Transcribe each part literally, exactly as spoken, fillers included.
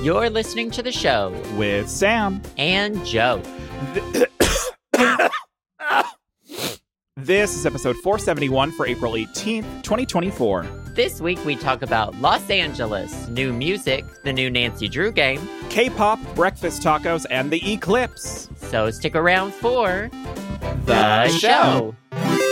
You're listening to the show with Sam and Joe. This is episode four seventy-one for April eighteenth, twenty twenty-four. This week we talk about Los Angeles, new music, the new Nancy Drew game, K-pop, breakfast tacos, and the eclipse. So stick around for The, the show. show.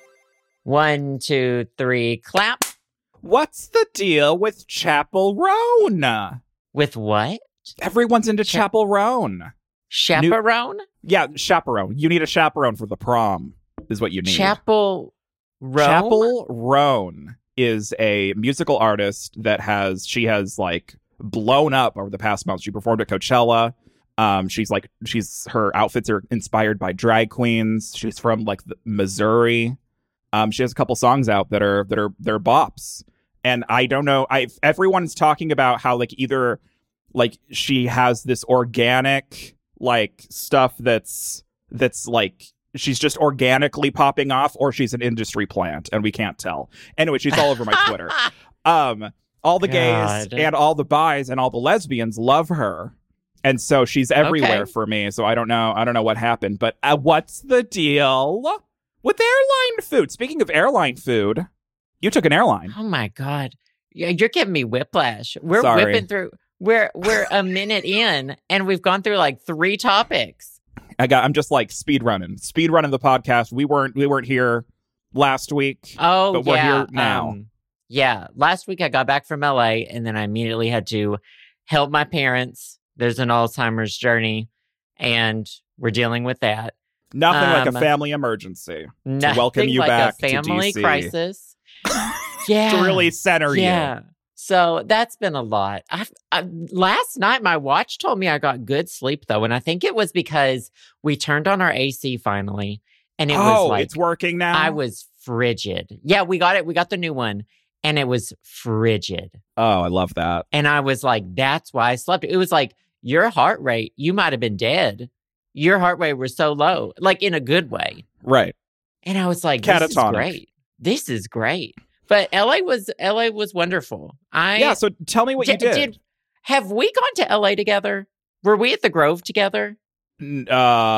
One, two, three, clap. What's the deal with Chapel Roan? With what? Everyone's into Cha- Chapel Roan. Chaperone? Yeah, chaperone. You need a chaperone for the prom, is what you need. Chapel Roan? Chapel Roan is a musical artist that has, she has like blown up over the past month. She performed at Coachella. Um, she's like, she's, her outfits are inspired by drag queens. She's from like the, Missouri. Um, she has a couple songs out that are, that are, they're bops. And I don't know, I everyone's talking about how like either like she has this organic like stuff that's, that's like, she's just organically popping off, or she's an industry plant and we can't tell. Anyway, she's all over my Twitter. Um, all the gays God. and all the bis and all the lesbians love her. And so she's everywhere Okay. for me. So I don't know. I don't know what happened. But uh, what's the deal with airline food? Speaking of airline food, you took an airline. Oh my God. Yeah, you're giving me whiplash. We're Sorry. whipping through. We're we're a minute in and we've gone through like three topics. I got. I'm just like speed running, speed running the podcast. We weren't. We weren't here last week. Oh, But we're yeah. here now. Um, yeah. Last week I got back from L A and then I immediately had to help my parents. There's an Alzheimer's journey and we're dealing with that. Nothing like Um, a family emergency Nothing to welcome you like back a family to D C. crisis. Yeah. To really center you. Yeah. So that's been a lot. I've, I, last night, my watch told me I got good sleep, though. And I think it was because we turned on our A C finally. And it oh, was like, it's working now? I was frigid. Yeah, we got it. We got the new one. And it was frigid. Oh, I love that. And I was like, that's why I slept. It was like, your heart rate, you might have been dead. Your heart rate was so low, like in a good way. Right. And I was like, this is Catatonic. great. This is great. But L A was L A was wonderful. I Yeah, so tell me what you Di- did. Have we gone to L A together? Were we at the Grove together? N-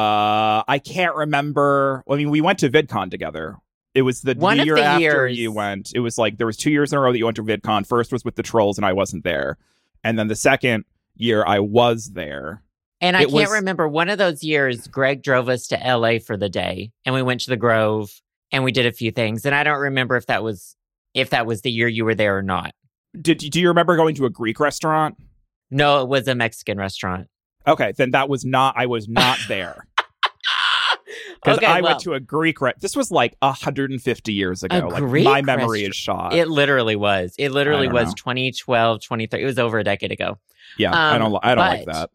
Uh, I can't remember. I mean, we went to VidCon together. It was the, One the of year the after years- you went. It was like there was two years in a row that you went to VidCon. First was with the Trolls, and I wasn't there. And then the second year, I was there. And I It can't was- remember. One of those years, Greg drove us to L A for the day, and we went to the Grove, and we did a few things. And I don't remember if that was if that was the year you were there or not. Did do you remember going to a Greek restaurant? No, it was a Mexican restaurant. Okay, then that was not. I was not there. Because Okay, I well, went to a Greek restaurant. This was like one hundred fifty years ago. A Like Greek my memory restaurant. is shot. It literally was. It literally don't was know. twenty twelve, twenty thirteen. It was over a decade ago. yeah, I um, don't. li- I don't like but- that.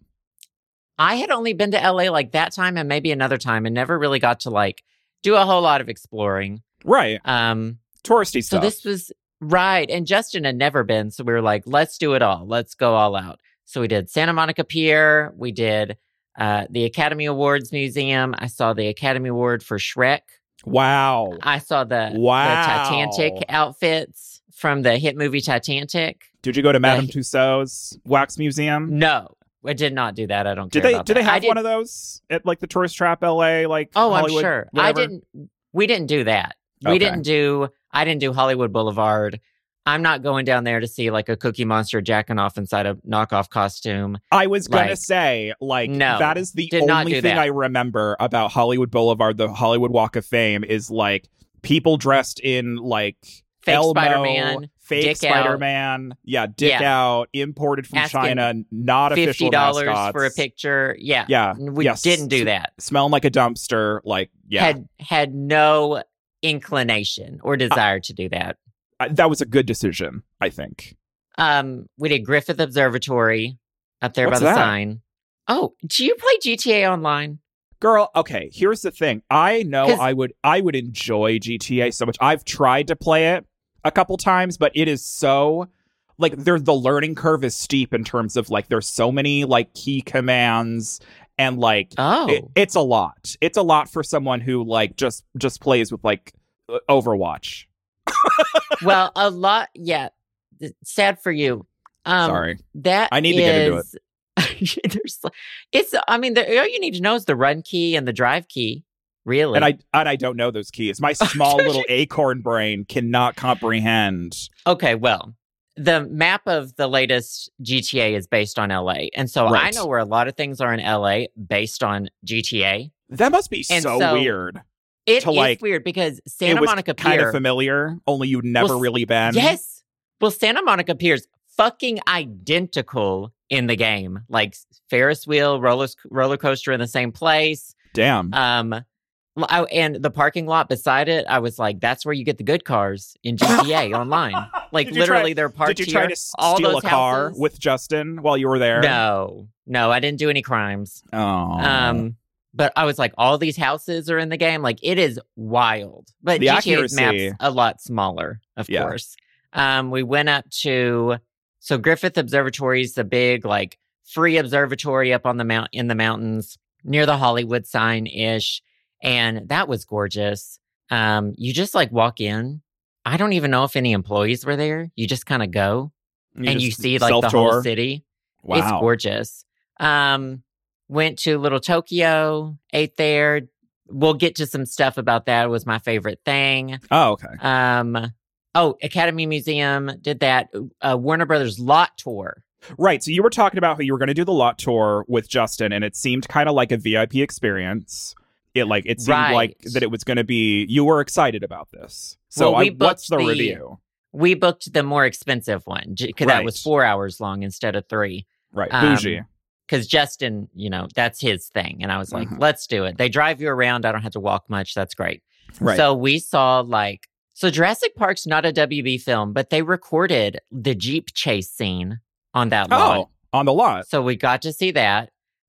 I had only been to L A like that time and maybe another time and never really got to like do a whole lot of exploring. Right, Um, touristy so stuff. this was right. And Justin had never been. So we were like, let's do it all. Let's go all out. So we did Santa Monica Pier. We did uh, the Academy Awards Museum. I saw the Academy Award for Shrek. Wow. I saw the, Wow. the Titanic outfits from the hit movie Titanic. Did you go to Madame the- Tussauds Wax Museum? No, I did not do that. I don't Did care they? about Did they that. I have did- one of those at like the Tourist Trap L A? Like Oh, Hollywood, I'm sure. I whatever? didn't. We didn't do that. We Okay. didn't do. I didn't do Hollywood Boulevard. I'm not going down there to see like a Cookie Monster jacking off inside a knockoff costume. I was gonna like- say, like, No, that is the did not only do thing that. I remember about Hollywood Boulevard, the Hollywood Walk of Fame, is like people dressed in like Fake Elmo, Spider-Man, fake dick out. Spider-Man, yeah, dick Yeah. out, imported from Asking China, not Fifty official dollars mascots. for a picture. Yeah, Yeah, we yes. didn't do that. Smelling like a dumpster, like yeah, Had had no inclination or desire to do that. I- that was a good decision, I think. Um, we did Griffith Observatory up there What's by the that? sign. Oh, do you play G T A Online? Girl, okay, here's the thing. I know 'Cause- I would I would enjoy G T A so much. I've tried to play it a couple times, but it is so like there the learning curve is steep in terms of like there's so many like key commands and like Oh, it- it's a lot. It's a lot for someone who like just just plays with like uh, Overwatch. well, a lot. Yeah, th- sad for you. Um, Sorry. That I need to get into it. There's, it's, I mean, the, all you need to know is the run key and the drive key, really. And I and I don't know those keys. My small little acorn brain cannot comprehend. Okay, well, the map of the latest G T A is based on L A. And so Right. I know where a lot of things are in L A based on G T A. That must be And so, so- weird. It To, is like, weird because It Santa was Monica kind Pier. of familiar, only you'd never Well, really been. Yes. Well, Santa Monica Pier's fucking identical in the game. Like Ferris wheel, roller roller coaster in the same place. Damn. Um, l- I- and the parking lot beside it, I was like, that's where you get the good cars in G T A online. Like Did you try- literally, they're parked Did you try here. to s- All steal a those car houses- with Justin while you were there? No, no, I didn't do any crimes. Oh. Um, but I was like, all these houses are in the game. Like it is wild. But The G T A's accuracy- map's a lot smaller, of Yeah. course. Um, we went up to so Griffith Observatory is the big like free observatory up on the mount in the mountains near the Hollywood sign ish, and that was gorgeous. Um, you just like walk in. I don't even know if any employees were there. You just kind of go and you just see like the self-tour? whole city. Wow. It's gorgeous. Um, went to Little Tokyo, ate there. We'll get to some stuff about that. It was my favorite thing. Oh, okay. Um, oh, Academy Museum did that. Uh, Warner Brothers lot tour. Right. So you were talking about how you were going to do the lot tour with Justin, and it seemed kind of like a V I P experience. It like it seemed Right. like that it was going to be. You were excited about this. So Well, we I, what's the, booked the- review? We booked the more expensive one because that was Right. four hours long instead of three. Right. um, Bougie. Because Justin, you know, that's his thing. And I was like, Mhm. let's do it. They drive you around. I don't have to walk much. That's great. Right. So we saw like, so Jurassic Park's not a W B film, but they recorded the Jeep chase scene on that lot. oh, on the lot. So we got to see that.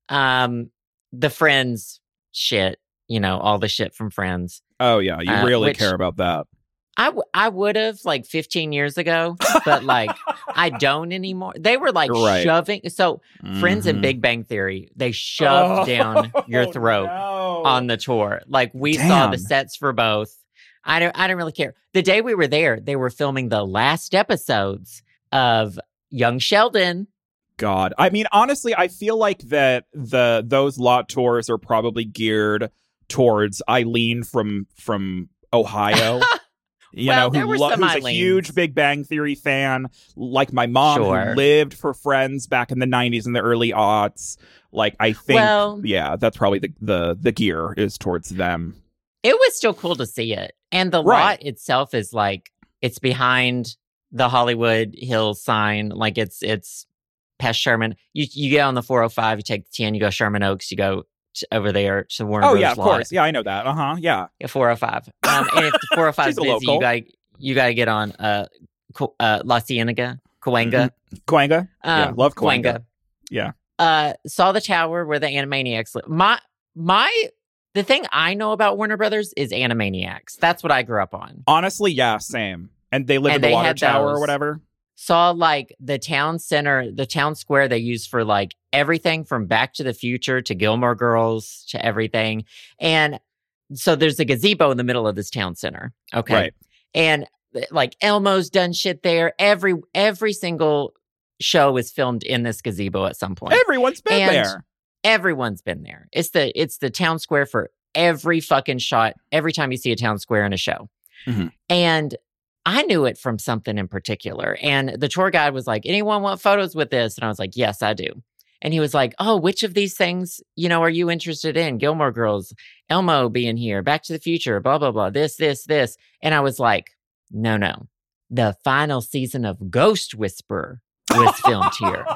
Um, the Friends shit, you know, all the shit from Friends. Oh yeah, you Uh, really which- care about that. I, w- I would have like fifteen years ago, but like I don't anymore. They were like Right. shoving. So Friends and Mhm. Big Bang Theory, they shoved Oh, down your throat no. on the tour. Like we saw the Damn. sets for both. I don't I didn't really care. The day we were there, they were filming the last episodes of Young Sheldon. God. I mean, honestly, I feel like that the those lot tours are probably geared towards Eileen from from Ohio. You Well, know, there who were lo- some who's a Eileens. huge Big Bang Theory fan, like my mom, Sure. who lived for Friends back in the nineties and the early aughts. Like, I think, Well- yeah, that's probably the, the the gear is towards them. It was still cool to see it. And the Right. lot itself is like it's behind the Hollywood Hills sign. Like it's it's past Sherman. You you get on the four oh five, you take the ten, you go Sherman Oaks, you go t- over there to Warner Oh Brothers yeah, of lot. course. Yeah, I know that. Uh huh. Yeah. four oh five. Um, and if the four oh five is She's a busy, local. you got you got to get on uh, Co- uh La Cienega, Cahuenga. Coanga. Um, Yeah, love Cahuenga. Yeah. Uh, saw the tower where the Animaniacs live. My my the thing I know about Warner Brothers is Animaniacs. That's what I grew up on. Honestly, yeah, same. And they live And in the they water had tower or those. whatever. Saw like the town center, the town square they use for like everything from Back to the Future to Gilmore Girls to everything. And so there's a gazebo in the middle of this town center. Okay. Right. And like Elmo's done shit there. Every every single show is filmed in this gazebo at some point. Everyone's been And- there. Everyone's been there. It's the it's the town square for every fucking shot. Every time you see a town square in a show, Mhm. and I knew it from something in particular. And the tour guide was like, "Anyone want photos with this?" And I was like, "Yes, I do." And he was like, "Oh, which of these things, you know, are you interested in? Gilmore Girls, Elmo being here, Back to the Future, blah blah blah, this this this." And I was like, "No, no, the final season of Ghost Whisperer was filmed here."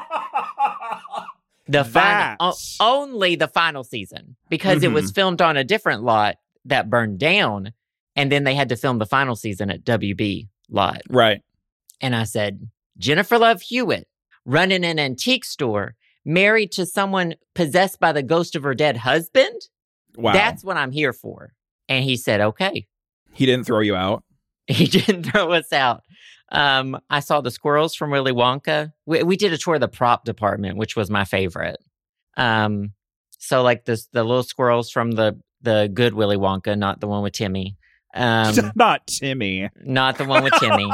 The final, o- That- only the final season, because it was filmed on a different lot that burned down, and then they had to film the final season at W B lot. Right. And I said, Jennifer Love Hewitt, running an antique store, married to someone possessed by the ghost of her dead husband. Wow. That's what I'm here for. And he said, okay. He didn't throw you out. He didn't throw us out. Um, I saw the squirrels from Willy Wonka. We, we did a tour of the prop department, which was my favorite. Um, so like this, the little squirrels from the the good Willy Wonka, not the one with Timmy. Um, Not Timmy. not the one with Timmy.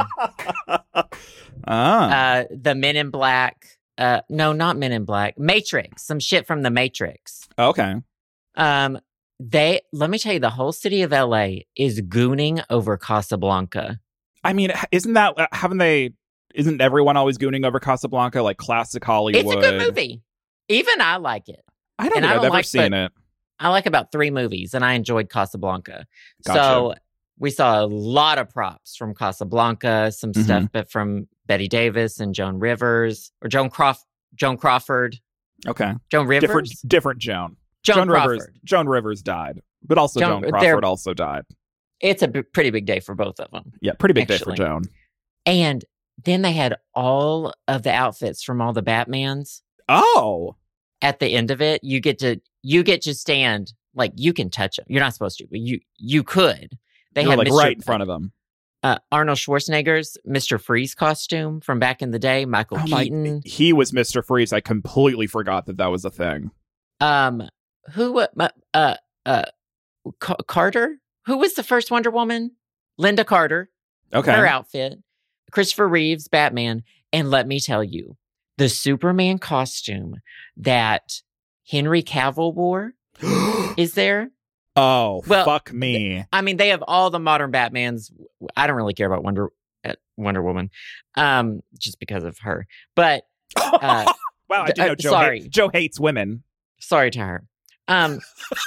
ah. Uh, the Men in Black. Uh, no, not Men in Black. Matrix. Some shit from the Matrix. Okay. Um, they let me tell you, the whole city of L A is gooning over Casablanca. I mean, isn't that uh, haven't they? Isn't everyone always gooning over Casablanca? Like classic Hollywood. It's a good movie. Even I like it. I don't And think I I've don't ever like seen the- it. I like about three movies, and I enjoyed Casablanca. Gotcha. So we saw a lot of props from Casablanca, some Mhm. stuff but from Betty Davis and Joan Rivers, or Joan Croft, Joan Crawford, Okay. Joan Rivers, Different, different Joan. Joan, Joan Crawford. Rivers. Joan Rivers died, but also Joan- Joan they're- Crawford also died. It's a b- pretty big day for both of them. Yeah, pretty big day Actually. for Joan. And then they had all of the outfits from all the Batmans. Oh, At the end of it, you get to you get to stand like you can touch them. You're not supposed to, but you you could. They you're had like Mister right in front of them. uh, Arnold Schwarzenegger's Mister Freeze costume from back in the day. Michael Oh my, Keaton. he was Mister Freeze. I completely forgot that that was a thing. Um, who? Uh, uh, uh, Ca- Carter. Who was the first Wonder Woman? Linda Carter. Okay. Her outfit. Christopher Reeves, Batman, and let me tell you, the Superman costume that Henry Cavill wore is there. Oh, Well, fuck me. I mean, they have all the modern Batmans. I don't really care about Wonder uh, Wonder Woman, um, just because of her. But uh, wow, I didn't uh, know Joe, sorry. hate- Joe hates women. sorry to her. Um,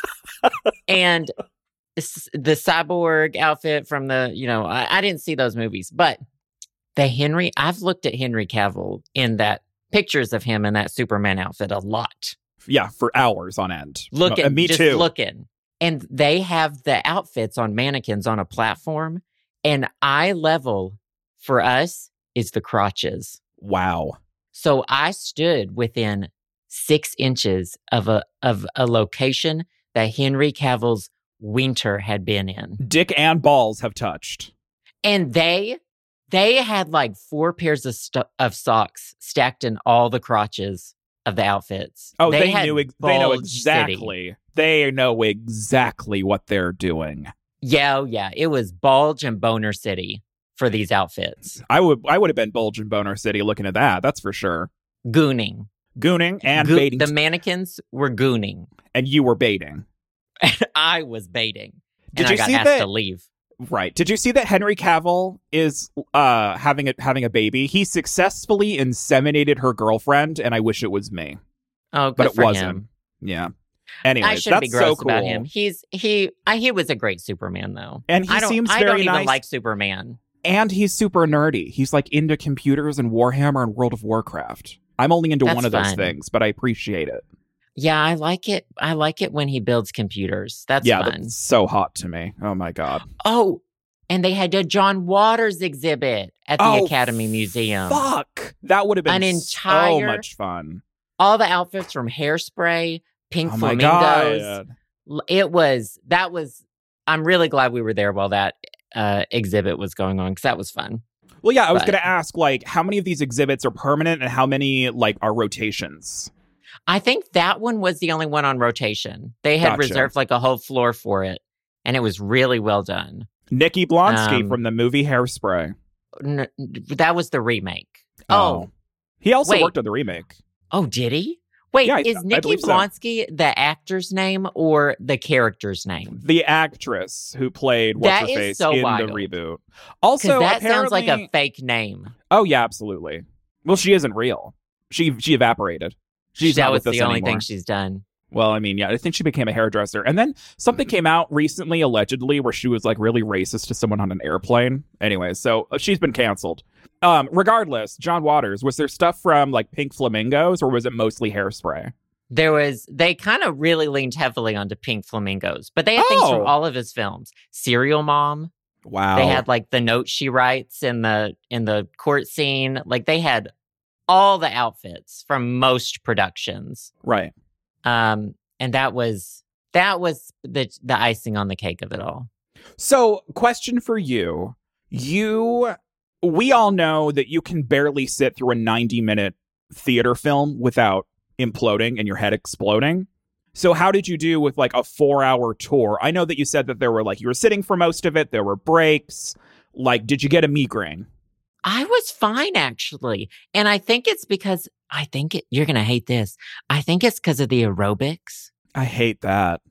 and s- the cyborg outfit from the, you know, I, I didn't see those movies, but the Henry, I've looked at Henry Cavill in that pictures of him in that Superman outfit a lot. Yeah, for hours on end. Looking, Uh, me just too. looking. And they have the outfits on mannequins on a platform. And eye level for us is the crotches. Wow. So I stood within six inches of a of a location that Henry Cavill's winter had been in. Dick and balls have touched. And they they had like four pairs of stu- of socks stacked in all the crotches of the outfits. Oh, they, had knew. Ex- they know Bulge City. exactly. They know exactly what they're doing. Yeah, oh yeah. It was Bulge and Boner City for these outfits. I would. I would have been Bulge and Boner City looking at that. That's for sure. Gooning. Gooning and Goo- baiting. The mannequins were gooning. and you were baiting. And I was baiting. Did and you I got see asked that? to leave. Right. Did you see that Henry Cavill is uh having a having a baby? He successfully inseminated her girlfriend, and I wish it was me. Oh, good But it for wasn't. him. Yeah. I Anyways, shouldn't that's be gross so cool. about him. He's he I, he was a great Superman though. And he I don't, seems I very don't even nice. like Superman. And he's super nerdy. He's like into computers and Warhammer and World of Warcraft. I'm only into That's one of those fun. things, but I appreciate it. Yeah, I like it. I like it when he builds computers. That's yeah, fun. that's so hot to me. Oh my god. Oh, and they had a John Waters exhibit at the Oh, Academy Museum. Fuck. That would have been An so entire- much fun. All the outfits from Hairspray, Pink Oh my Flamingos. god. L- It was that was. I'm really glad we were there while that uh, exhibit was going on because that was fun. Well, yeah, I was But- going to ask, like, how many of these exhibits are permanent and how many, like, are rotations? I think that one was the only one on rotation. They had Gotcha. reserved like a whole floor for it, and it was really well done. Nikki Blonsky Um, from the movie Hairspray. N- that was the remake. Oh, He also wait. worked on the remake. oh, did he? Wait, Yeah, I- is I Nikki believe so. Blonsky the actor's name or the character's name? The actress who played What's That Her is Face so in wild. the reboot. Because Also, that sounds like a apparently- fake name. Oh, yeah, absolutely. Well, she isn't real. She she evaporated. She's that not was with us the only anymore. thing she's done. Well, I mean, yeah, I think she became a hairdresser. And then something came out recently, allegedly, where she was like really racist to someone on an airplane. Anyway, so uh, she's been canceled. Um, regardless, John Waters, was there stuff from like Pink Flamingos or was it mostly Hairspray? There was, they kind of really leaned heavily onto Pink Flamingos, but they had things Oh. from all of his films. Serial Mom. Wow. They had like the note she writes in the in the court scene. Like they had all the outfits from most productions. right. Um, and that was that was the the icing on the cake of it all. So, question for you. You, we all know that you can barely sit through a ninety minute theater film without imploding and your head exploding. So how did you do with like a four hour tour? I know that you said that there were like, you were sitting for most of it. There were breaks. Like, did you get a migraine? I was fine, actually. And I think it's because, I think it, you're going to hate this. I think it's because of the aerobics. I hate that.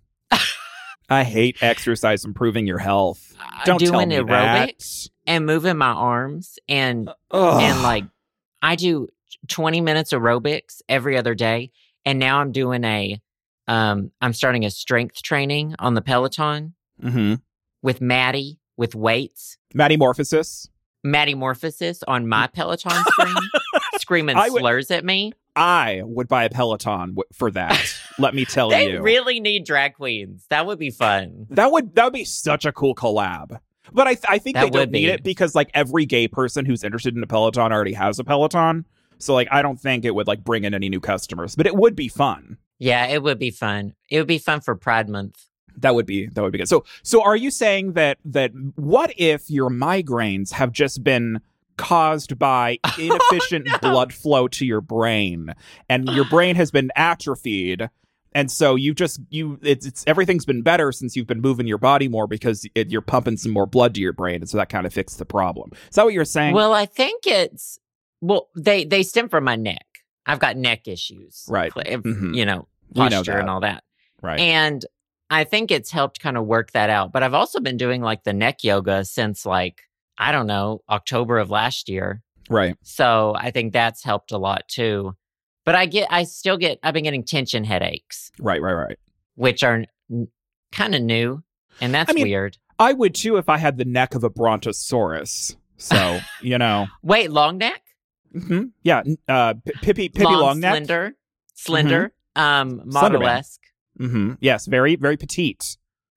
I hate exercise improving your health. Don't doing tell me aerobics that. and moving my arms and Ugh. and like I do twenty minutes aerobics every other day. And now I'm doing a, um, I'm starting a strength training on the Peloton Mm-hmm. with Maddie with weights. Maddie Morphosis. Maddie Morphosis on my Peloton screen, screaming I would- slurs at me. I would buy a Peloton w- for that. Let me tell They you. really need drag queens. That would be fun. That would that would be such a cool collab. But I th- I think That they don't would need be. it because like every gay person who's interested in a Peloton already has a Peloton. So like I don't think it would like bring in any new customers. But it would be fun. Yeah, it would be fun. It would be fun for Pride Month. That would be that would be good. So so are you saying that that what if your migraines have just been caused by inefficient Oh, no. blood flow to your brain and your brain has been atrophied, and so you just you it's, it's everything's been better since you've been moving your body more because it, you're pumping some more blood to your brain, and so that kind of fixed the problem. Is that what you're saying? Well, I think it's well, they they stem from my neck. I've got neck issues, Right. Pl- if- Mhm. You know, We know posture that. and all that, right. and I think it's helped kind of work that out. But I've also been doing like the neck yoga since like I don't know October of last year. right. So I think that's helped a lot too. But I get, I still get, I've been getting tension headaches, Right. Right. Right. which are n- kind of new. And that's I mean- weird. I would too if I had the neck of a brontosaurus. So, you know. Wait, long neck? hmm Yeah. n- Uh, P- Pippi, Pippi long, Longneck. slender, slender, um, Slenderman. model-esque, Mm-hmm. Yes. Very, very petite.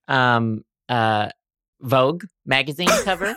um, uh, Vogue magazine cover.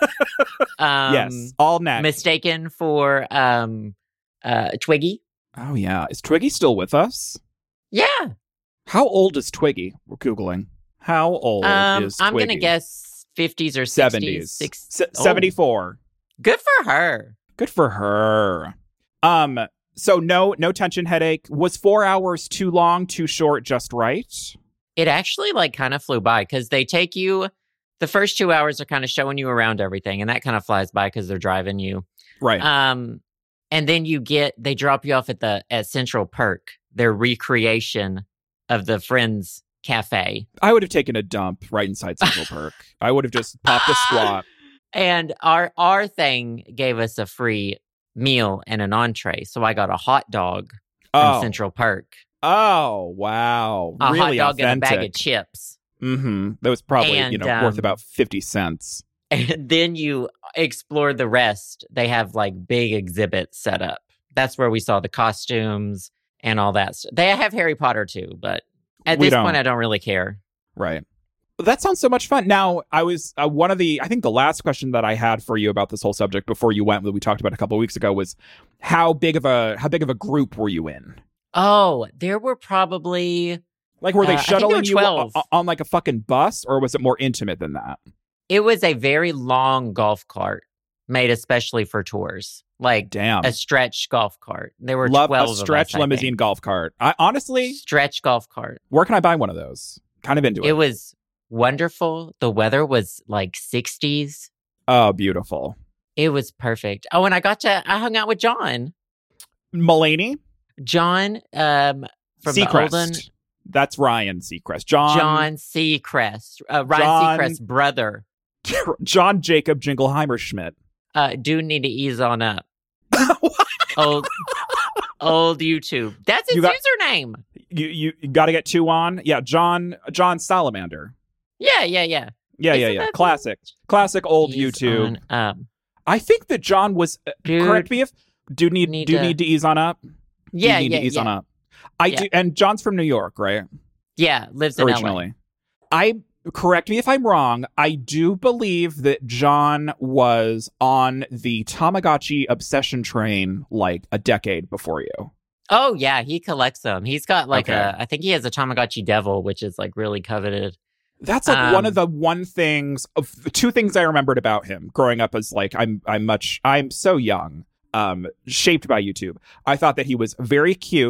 um, Yes. All neck. Mistaken for, um, uh, Twiggy. Oh, yeah. Is Twiggy still with us? Yeah. How old is Twiggy? We're Googling. How old Um, is I'm Twiggy? going to guess fifties or seventies. sixties. Six, Se- oh. seventy-four. Good for her. Good for her. Um, so no no tension headache. Was four hours too long, too short, just right? It actually like kind of flew by because they take you, the first two hours are kind of showing you around everything, and that kind of flies by because they're driving you. Right. Um, and then you get, they drop you off at the, at Central Perk, their recreation of the Friends Cafe. I would have taken a dump right inside Central Perk. I would have just popped a squat. And our, our thing gave us a free meal and an entree. So I got a hot dog from Oh. Central Perk, Oh, wow. a really hot dog authentic. and a bag of chips. Mm-hmm. That was probably, And, you know, worth um, about fifty cents. And then you explore the rest. They have like big exhibits set up. That's where we saw the costumes and all that stuff. They have Harry Potter too, but at We this don't. point, I don't really care. Right. That sounds so much fun. Now, I was uh, one of the, I think the last question that I had for you about this whole subject before you went, that we talked about a couple of weeks ago, was how big of a, how big of a group were you in? Oh, there were probably, Like, were they Uh, I think there shuttling were you o- twelve. o- on like a fucking bus, or was it more intimate than that? it was a very long golf cart made especially for tours, like Damn. a stretch golf cart. There were Love twelve a of stretch us, I limousine think. golf cart. I honestly, Stretch golf cart. where can I buy one of those? Kind of into it. It was wonderful. The weather was like sixties. Oh, beautiful. It was perfect. Oh, and I got to, I hung out with John. Mulaney? John, um, from the Seacrest. Olden, That's Ryan Seacrest. John, John Seacrest, uh, Ryan John- Seacrest's brother. John Jacob Jingleheimer Schmidt. Uh, do need to ease on up. old, old YouTube. That's his You got- username. You you, you got to get two on. Yeah, John John Salamander. Yeah, yeah, yeah. Yeah, yeah, Isn't yeah. that Classic, classic old Ease YouTube. on up. I think that John was. Uh, Dude, correct me if do need, need do to- need to ease on up. yeah, do need yeah, to ease yeah. on up. I Yeah. do, and John's from New York, right? Yeah, lives in L A. Originally, I correct me if I'm wrong. I do believe that John was on the Tamagotchi obsession train like a decade before you. Oh yeah, he collects them. He's got like Okay. a, I think he has a Tamagotchi Devil, which is like really coveted. That's like one Um, of the one things of the two things I remembered about him growing up as like I'm I'm much I'm so young, um, shaped by YouTube. I thought that he was very cute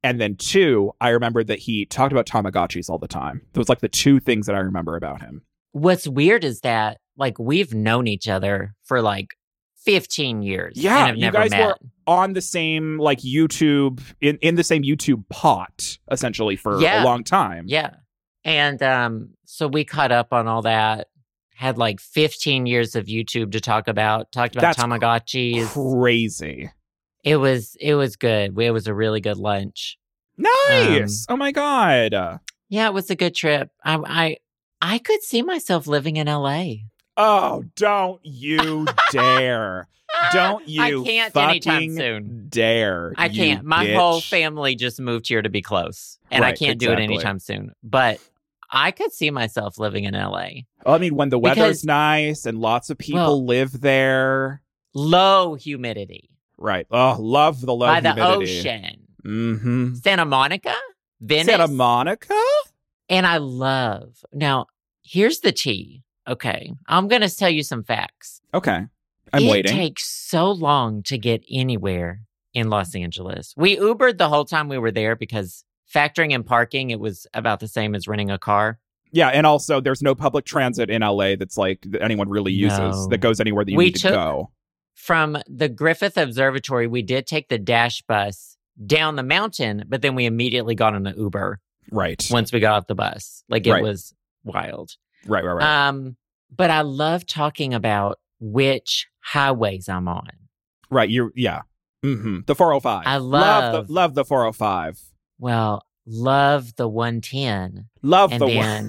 And then two, I remember that he talked about Tamagotchis all the time. Those like the two things that I remember about him. What's weird is that like we've known each other for like fifteen years. Yeah, and have you never guys met. were on the same like YouTube in, in the same YouTube pot essentially for Yeah. a long time. Yeah. And um, so we caught up on all that. Had like fifteen years of YouTube to talk about. Talked about That's Tamagotchis. Crazy. It was it was good. It was a really good lunch. Nice. Um, oh my god. Yeah, it was a good trip. I I I could see myself living in L A. Oh, don't you dare. Don't you I can't anytime fucking soon. dare. I you can't. My bitch. whole family just moved here to be close, and I Right, can't do exactly. it anytime soon. But I could see myself living in L A. Well, I mean, when the weather's Because- nice and lots of people Well- live there. Low humidity Right. Oh, love the low by the humidity. ocean. Mm-hmm. Santa Monica, Venice, Santa Monica? and I love. Now, here's the tea. Okay, I'm going to tell you some facts. Okay. I'm it waiting. takes so long to get anywhere in Los Angeles. We Ubered the whole time we were there because factoring in parking, it was about the same as renting a car. Yeah, and also there's no public transit in L A that's like that anyone really uses No. that goes anywhere that you We need to took- go. From the Griffith Observatory, we did take the Dash bus down the mountain, but then we immediately got on an Uber Right. once we got off the bus. Like it Right. was wild. Right, right, right. Um, but I love talking about which highways I'm on. right, you're yeah. Mm-hmm. The four oh five. I love love- the love the four oh five. Well, love the one ten, Love and the then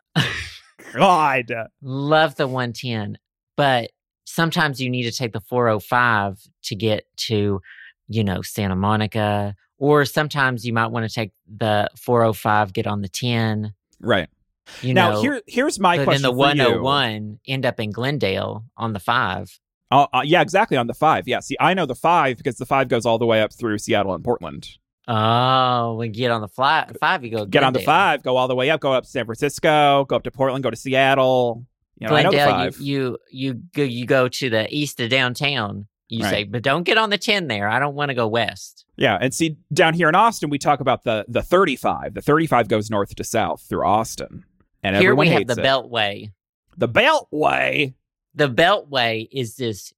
God. love the one ten. But sometimes you need to take the four oh five to get to, you know, Santa Monica, or sometimes you might want to take the four oh five, get on the ten. Right. You now know, here here's my but question then the for you. one oh one end up in Glendale on the five. Uh, uh, yeah, exactly on the five. Yeah, see, I know the five because the five goes all the way up through Seattle and Portland. Oh, we get on the fly, five, you go Get on the Glendale. five, go all the way up, go up to San Francisco, go up to Portland, go to Seattle. You know, I know the Glendale, five. you, you you go you go to the east of downtown. You Right. say, but don't get on the ten there. I don't want to go west. Yeah, and see, down here in Austin, we talk about the the thirty-five. The thirty-five goes north to south through Austin, and Here everyone we have hates the it. Beltway. The Beltway. The Beltway is this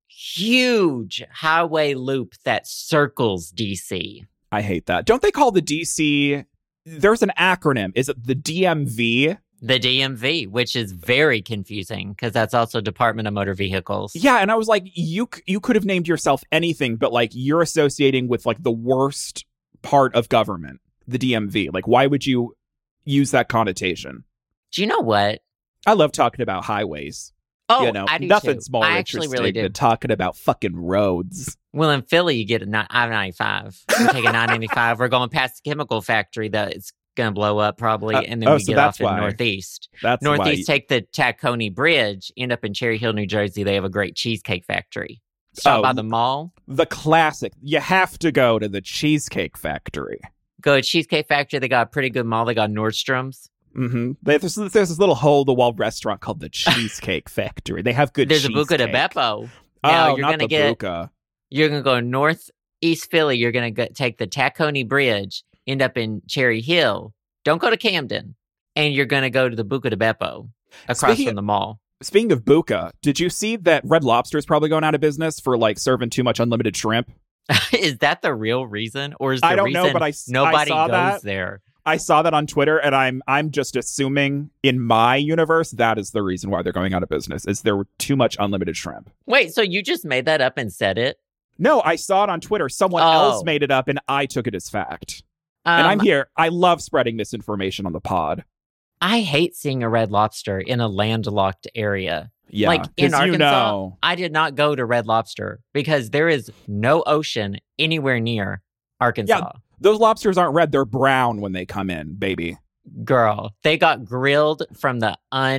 huge highway loop that circles D C. I hate that. Don't they call the D C? There's an acronym. Is it the D M V? The D M V, which is very confusing because that's also Department of Motor Vehicles. Yeah, and I was like, you c- you could have named yourself anything, but like you're associating with like the worst part of government, the D M V. Like, why would you use that connotation? Do you know what? I love talking about highways. Oh, you know, I do nothing's too. more I actually interesting really do. than talking about fucking roads. Well, in Philly, you get a I ninety-five. We're taking I ninety-five. We're going past the chemical factory that it's going to blow up probably. Uh, and then oh, we so get that's off in why. Northeast. That's Northeast why. take the Tacony Bridge, end up in Cherry Hill, New Jersey. They have a great cheesecake factory. Stop Oh. by the mall. The classic. You have to go to the Cheesecake Factory. Go to Cheesecake Factory. They got a pretty good mall. They got Nordstrom's. Mm-hmm. There's, there's this little hole-in-the-wall restaurant called the Cheesecake Factory. They have good There's a cheesecake. Buca de Beppo. Now Oh, you're not gonna the get Buca. you're gonna go northeast Philly. You're gonna go, take the Tacony Bridge, end up in Cherry Hill. Don't go to Camden, and you're gonna go to the Buca de Beppo across Speaking from the mall. Speaking of Buca, did you see that Red Lobster is probably going out of business for like serving too much unlimited shrimp? Is that the real reason, or is the I don't reason know, but I, s- I nobody saw goes that. there? I saw that on Twitter, and I'm I'm just assuming in my universe that is the reason why they're going out of business. Is there were too much unlimited shrimp? Wait, so you just made that up and said it? No, I saw it on Twitter. Someone Oh. else made it up, and I took it as fact. and I'm Um, here. I love spreading misinformation on the pod. I hate seeing a Red Lobster in a landlocked area. Yeah, Like, in 'cause you Arkansas, know, I did not go to Red Lobster because there is no ocean anywhere near Arkansas. those lobsters aren't red; they're brown when they come in, baby. Girl, they got grilled from the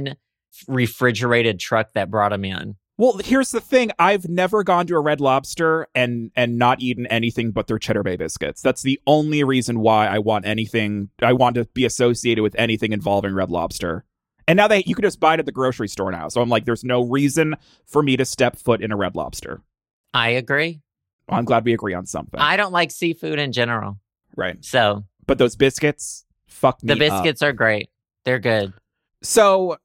unrefrigerated truck that brought them in. Well, here's the thing: I've never gone to a Red Lobster and and not eaten anything but their Cheddar Bay biscuits. That's the only reason why I want anything. I want to be associated with anything involving Red Lobster. And now they you can just buy it at the grocery store now. So I'm like, there's no reason for me to step foot in a Red Lobster. I agree. I'm glad we agree on something. I don't like seafood in general. Right. So, but those biscuits, fuck me the biscuits up. are great. They're good. So,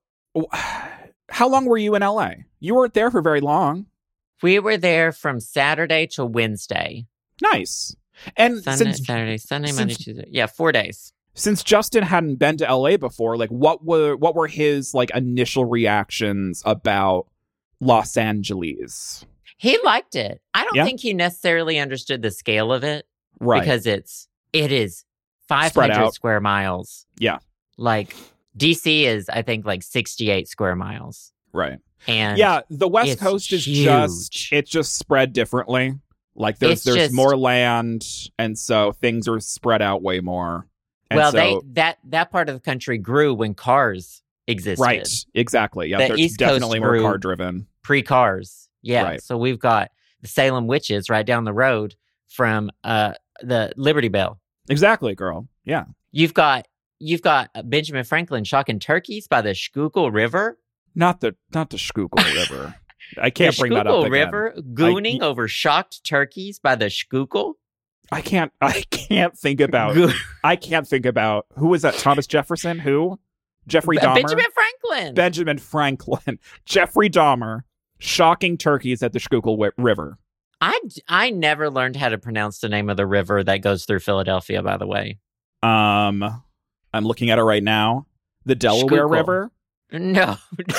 how long were you in L A? You weren't there for very long. We were there from Saturday to Wednesday. Nice. And Sunday, since Saturday, Sunday, since, Monday, Tuesday. Yeah, four days. Since Justin hadn't been to L A before, like what were what were his like initial reactions about Los Angeles? He liked it. I don't Yeah? think he necessarily understood the scale of it. Right. Because it's it is five Spread hundred out. square miles. Yeah. Like D C is, I think, like sixty-eight square miles. Right. And yeah, the West it's Coast is huge. just it's just spread differently. Like there's It's there's just- more land, and so things are spread out way more. And well, so, they that that part of the country grew when cars existed. right, exactly. Yeah, The there's East Coast definitely more grew- car driven. Pre-cars. Yeah. Right. So we've got the Salem Witches right down the road from uh the Liberty Bell. Exactly, girl. Yeah. You've got you've got Benjamin Franklin shocking turkeys by the Schuylkill River. Not the not the Schuylkill River. I can't the bring that up Schuylkill again. River gooning over shocked turkeys by the Schuylkill. I can't I can't think about Go- I can't think about who was that? Thomas Jefferson? Who? Jeffrey Dahmer? Benjamin Franklin. Benjamin Franklin. Jeffrey Dahmer shocking turkeys at the Schuylkill wi- River. I, I never learned how to pronounce the name of the river that goes through Philadelphia, by the way. Um I'm looking at it right now. The Delaware Schuylkill. River? No.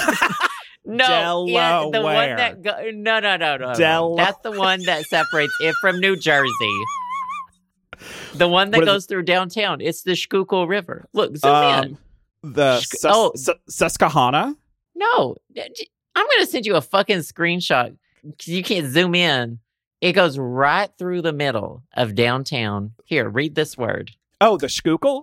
No, yeah, the one Delaware. that go- no, no, no, no, no. Del- That's the one that separates it from New Jersey. The one that What is goes through downtown. It's the Schuylkill River. Look, zoom in. Um, the Sch- Sus- oh. Sus- Susquehanna? No, I'm gonna send you a fucking screenshot because you can't zoom in. It goes right through the middle of downtown. Here, read this word. Oh, the Schuylkill?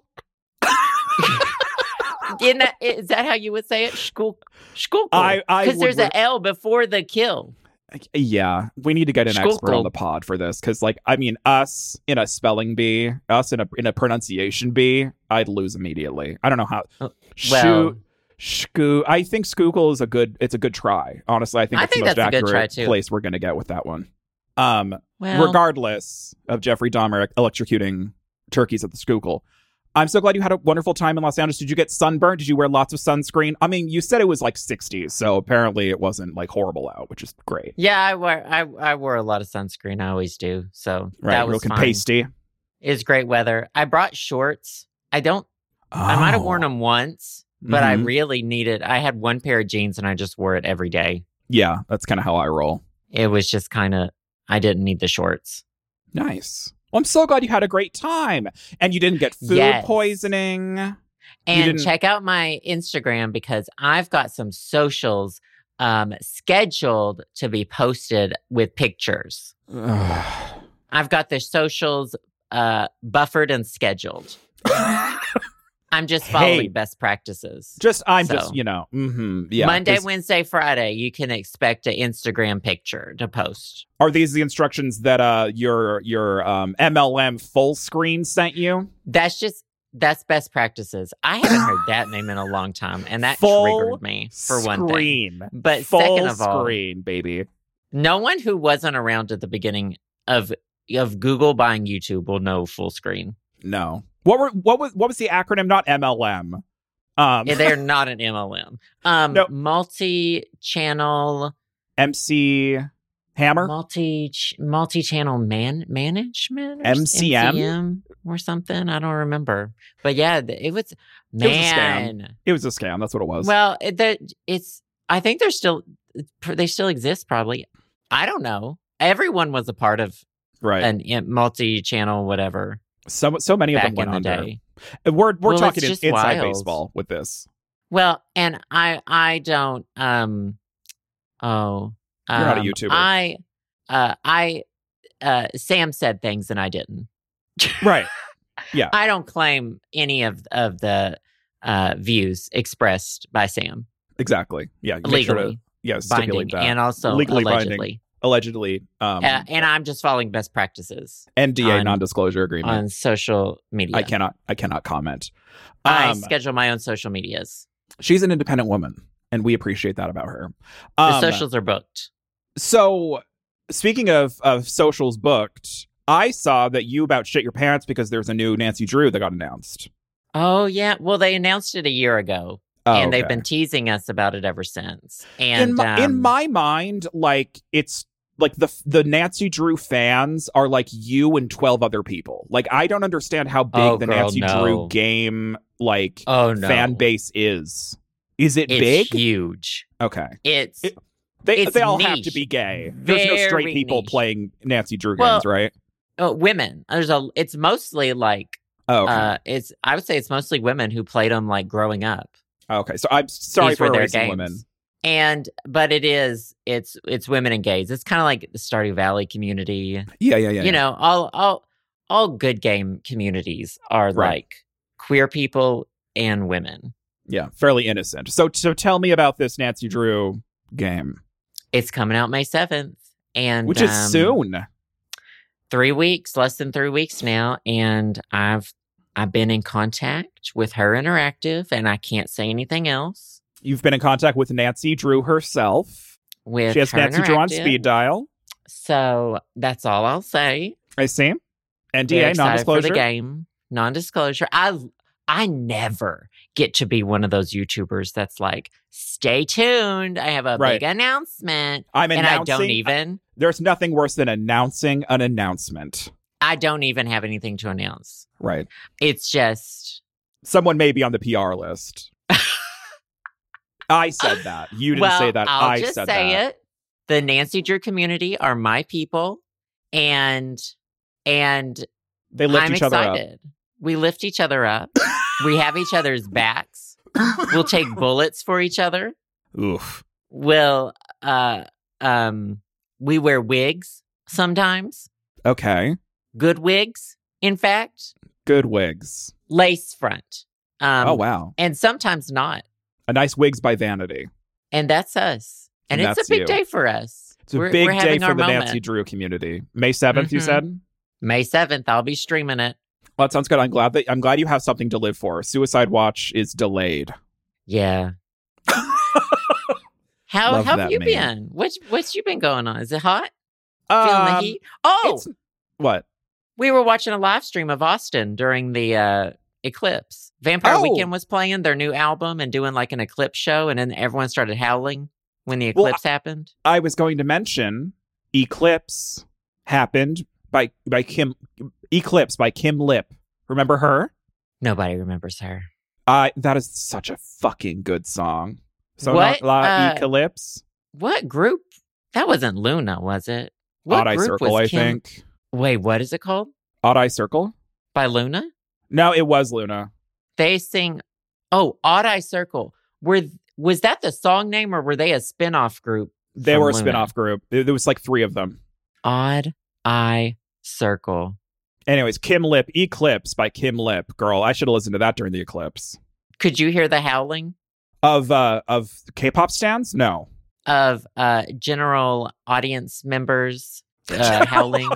Isn't that, is that how you would say it? Schul- Schuylkill. I- I Because would there's re- an L before the kill. Yeah, we need to get an expert Schuylkill. on the pod for this because, like, I mean, us in a spelling bee, us in a in a pronunciation bee, I'd lose immediately. I don't know how. Oh, Shoot, Schoo. I think Schuylkill is a good. It's a good try. Honestly, I think I it's think the most that's a good accurate try, too. place we're gonna get with that one. Um, Well, regardless of Jeffrey Dahmer electrocuting turkeys at the Schuylkill. I'm so glad you had a wonderful time in Los Angeles. Did you get sunburned? Did you wear lots of sunscreen? I mean, you said it was like sixties, so apparently it wasn't like horrible out, which is great. yeah, I wore I, I wore a lot of sunscreen. I always do. So Right, that you're was looking fine. pasty. It was great weather. I brought shorts. I don't. I might have worn Oh. them once, but I Mhm. really needed. I had one pair of jeans and I just wore it every day. Yeah, that's kind of how I roll. It was just kind of. I didn't need the shorts. Nice. Well, I'm so glad you had a great time and you didn't get food Yes. poisoning. And didn't- check out my Instagram because I've got some socials um, scheduled to be posted with pictures. I've got the socials uh, buffered and scheduled. I'm just following Hey. best practices. just, I'm So. just, you know, mm-hmm, yeah. Monday, 'cause Wednesday, Friday, you can expect an Instagram picture to post. Are these the instructions that uh your your um M L M full screen sent you? That's just that's best practices. I haven't heard that name in a long time, and that Full triggered me for one thing. Screen. But Full second of all, screen, baby. no one who wasn't around at the beginning of of Google buying YouTube will know full screen. No. What were what was what was the acronym? Not M L M. Um Yeah, they're not an M L M. Um, No. multi-channel, M C Hammer? multi multi-channel man management, or M C M? M C M or something. I don't remember, but yeah, th- it was was a scam. man. It was a scam. That's what it was. Well, it, the, it's. I think they're still. They still exist, probably. I don't know. Everyone was a part of right. an in- multi-channel whatever so so many of back them in went the under. day. And We're we're Well, talking it's in- just inside wild. baseball with this. Well, and I I don't um oh You're not a um, YouTuber. I uh I uh Sam said things and I didn't. Right. Yeah. I don't claim any of of the uh views expressed by Sam Exactly. Yeah. Make sure to- legally yeah, stipulate binding that. and also Legally binding. allegedly. Allegedly, um, Uh, and I'm just following best practices N D A on- non-disclosure agreement. on social media. I cannot. I cannot comment. I Um, schedule my own social medias. she's an independent woman, and we appreciate that about her. The Um, socials are booked. So, speaking of of socials booked, I saw that you about shit your pants because there's a new Nancy Drew that got announced. Oh, yeah. Well, they announced it a year ago. Oh, and they've okay. been teasing us about it ever since. And in my, um, in my mind, like, it's like the the Nancy Drew fans are like you and twelve other people. Like, I don't understand how big Oh, the girl, Nancy no. Drew game, like, oh, no. fan base is. Is it it's big? huge. Okay. It's It- They It's they all have niche. to be gay. There's no straight Very people niche. playing Nancy Drew Well, games, right? uh, women. There's a. It's mostly like. Oh, okay. Uh, it's. I would say it's mostly women who played them like growing up. okay. So I'm sorry These for were their erasing games. women. And but it is. It's it's women and gays. It's kind of like the Stardew Valley community. Yeah, yeah, yeah. you know, all all all good game communities are Right. like queer people and women. Yeah, fairly innocent. So so tell me about this Nancy Drew game, It's coming out May seventh, and which is um, soon. three weeks, less than three weeks now, and I've I've been in contact with Her Interactive, and I can't say anything else. You've been in contact with Nancy Drew herself. With She has Her Nancy Drew on Interactive. speed dial. So that's all I'll say. I see. N D Very A, excited non-disclosure. for the game, non-disclosure. I I never get to be one of those YouTubers that's like, stay tuned. I have a Right. big announcement, I'm and announcing. I don't even. There's nothing worse than announcing an announcement. I don't even have anything to announce. Right. It's just. Someone may be on the P R list. I said that. You didn't well, say that. I'll I just said say that. it. The Nancy Drew community are my people, and and They lift I'm each other up. excited. We lift each other up. We have each other's backs. We'll take bullets for each other. Oof. We'll uh um we wear wigs sometimes. Okay. Good wigs, in fact. Good wigs. Lace front. Um oh, wow. and sometimes not. A nice wigs by Vanity. And that's us. And, And it's that's a big you. day for us. It's a We're- big we're day having for our the moment. Nancy Drew community. May seventh, you Mhm. said? May seventh, I'll be streaming it. Well, that sounds good. I'm glad that I'm glad you have something to live for. Suicide Watch is delayed. Yeah. How Love how that have you meme. been? What's what's you been going on? Is it hot? Feeling the Um, heat? Oh, it's- what? we were watching a live stream of Austin during the uh, eclipse. Vampire Oh. Weekend was playing their new album and doing like an eclipse show, and then everyone started howling when the Well, eclipse happened. I was going to mention Eclipse happened by by Kim Eclipse by Kim Lip. Remember her? Nobody remembers her. Uh, that is such a fucking good song. So What? not la Uh, Eclipse. What group? That wasn't Luna, was it? What Odd Eye group Circle, was I Kim- think. Wait, what is it called? Odd Eye Circle? By Luna? No, it was Luna. They sing. Oh, Odd Eye Circle. Were was that the song name, or were they a spin-off group? They from were a Luna? spin-off group. There there was like three of them. Odd Eye Circle. Anyways, Kim Lip, Eclipse by Kim Lip. Girl, I should have listened to that during the eclipse. Could you hear the howling Of uh of K-pop stands? No. of uh general audience members uh, howling?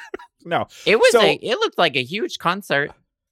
No. It was So- a. It looked like a huge concert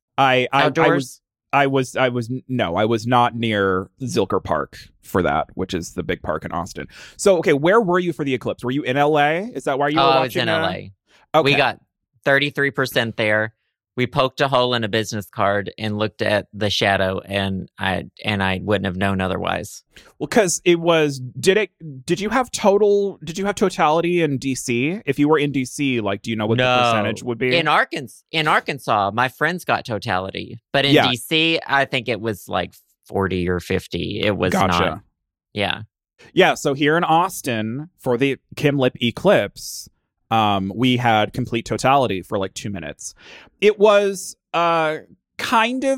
I I, I outdoors. was I was I was no, I was not near Zilker Park for that, which is the big park in Austin. So, okay, where were you for the eclipse? Were you in L A? Is that why you oh, were I watching? was in uh, L A. Okay. We got thirty-three percent there. We poked a hole in a business card and looked at the shadow, and I and I wouldn't have known otherwise. Well, because it was. Did it? Did you have total? Did you have totality in D C? If you were in D C, like, do you know what No. the percentage would be? In Arkansas, in Arkansas, my friends got totality, but in Yeah. D C, I think it was like forty or fifty. It was Gotcha. not. Yeah. Yeah. So here in Austin for the Kim Lip eclipse, um, we had complete totality for like two minutes. It was uh kind of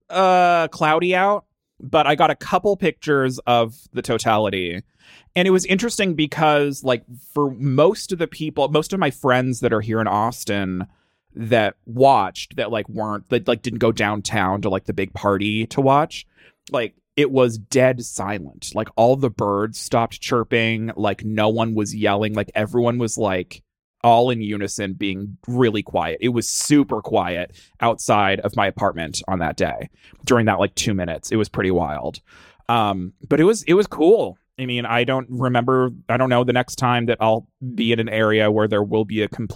uh cloudy out, but I got a couple pictures of the totality. And it was interesting because, like, for most of the people, most of my friends that are here in Austin that watched, that like weren't, that like didn't go downtown to like the big party to watch, like, it was dead silent. Like, all the birds stopped chirping. Like, no one was yelling. Like, everyone was like all in unison, being really quiet. It was super quiet outside of my apartment on that day during that like two minutes. It was pretty wild. Um, but it was it was cool. I mean, I don't remember. I don't know the next time that I'll be in an area where there will be a complete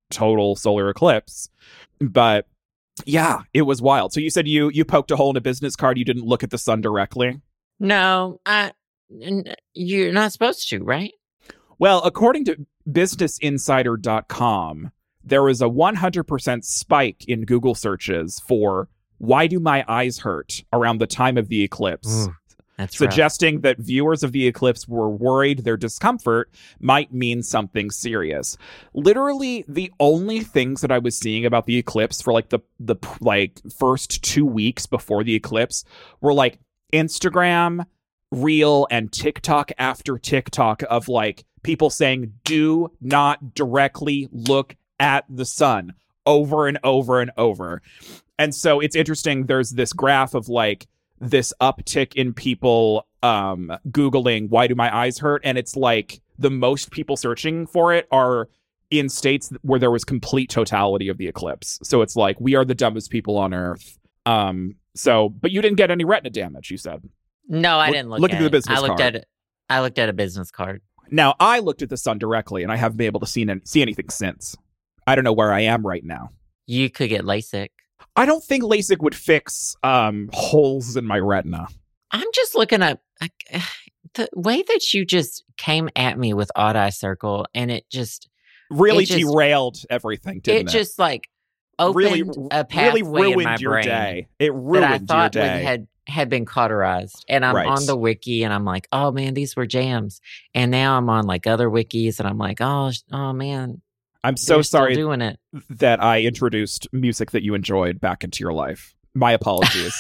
total solar eclipse. But yeah, it was wild. So you said you you poked a hole in a business card. You didn't look at the sun directly? No, I, n- you're not supposed to, right? Well, according to business insider dot com, there was a one hundred percent spike in Google searches for "why do my eyes hurt" around the time of the eclipse. Ooh, that's suggesting rough. that viewers of the eclipse were worried their discomfort might mean something serious. Literally, the only things that I was seeing about the eclipse for like the the like first two weeks before the eclipse were like Instagram Reel and TikTok after TikTok of like people saying, "Do not directly look at the sun," over and over and over. And so it's interesting. There's this graph of like this uptick in people um, Googling, "why do my eyes hurt?" And it's like the most people searching for it are in states where there was complete totality of the eclipse. So it's like, we are the dumbest people on earth. Um, so, but you didn't get any retina damage, you said. No, I look, didn't look, look at at the it. business I looked card. at it. I looked at a business card. Now, I looked at the sun directly, and I haven't been able to see, see anything since. I don't know where I am right now. You could get LASIK. I don't think LASIK would fix um, holes in my retina. I'm just looking at like, the way that you just came at me with Odd Eye Circle, and it just really it just, derailed everything, didn't it? It just like opened really, a pathway really ruined in my your brain day. It ruined that I thought your day. would, had had been cauterized. And I'm Right. on the wiki, and I'm like, oh man, these were jams. And now I'm on like other wikis, and I'm like, oh, oh man. I'm so They're still sorry doing it. that I introduced music that you enjoyed back into your life. My apologies.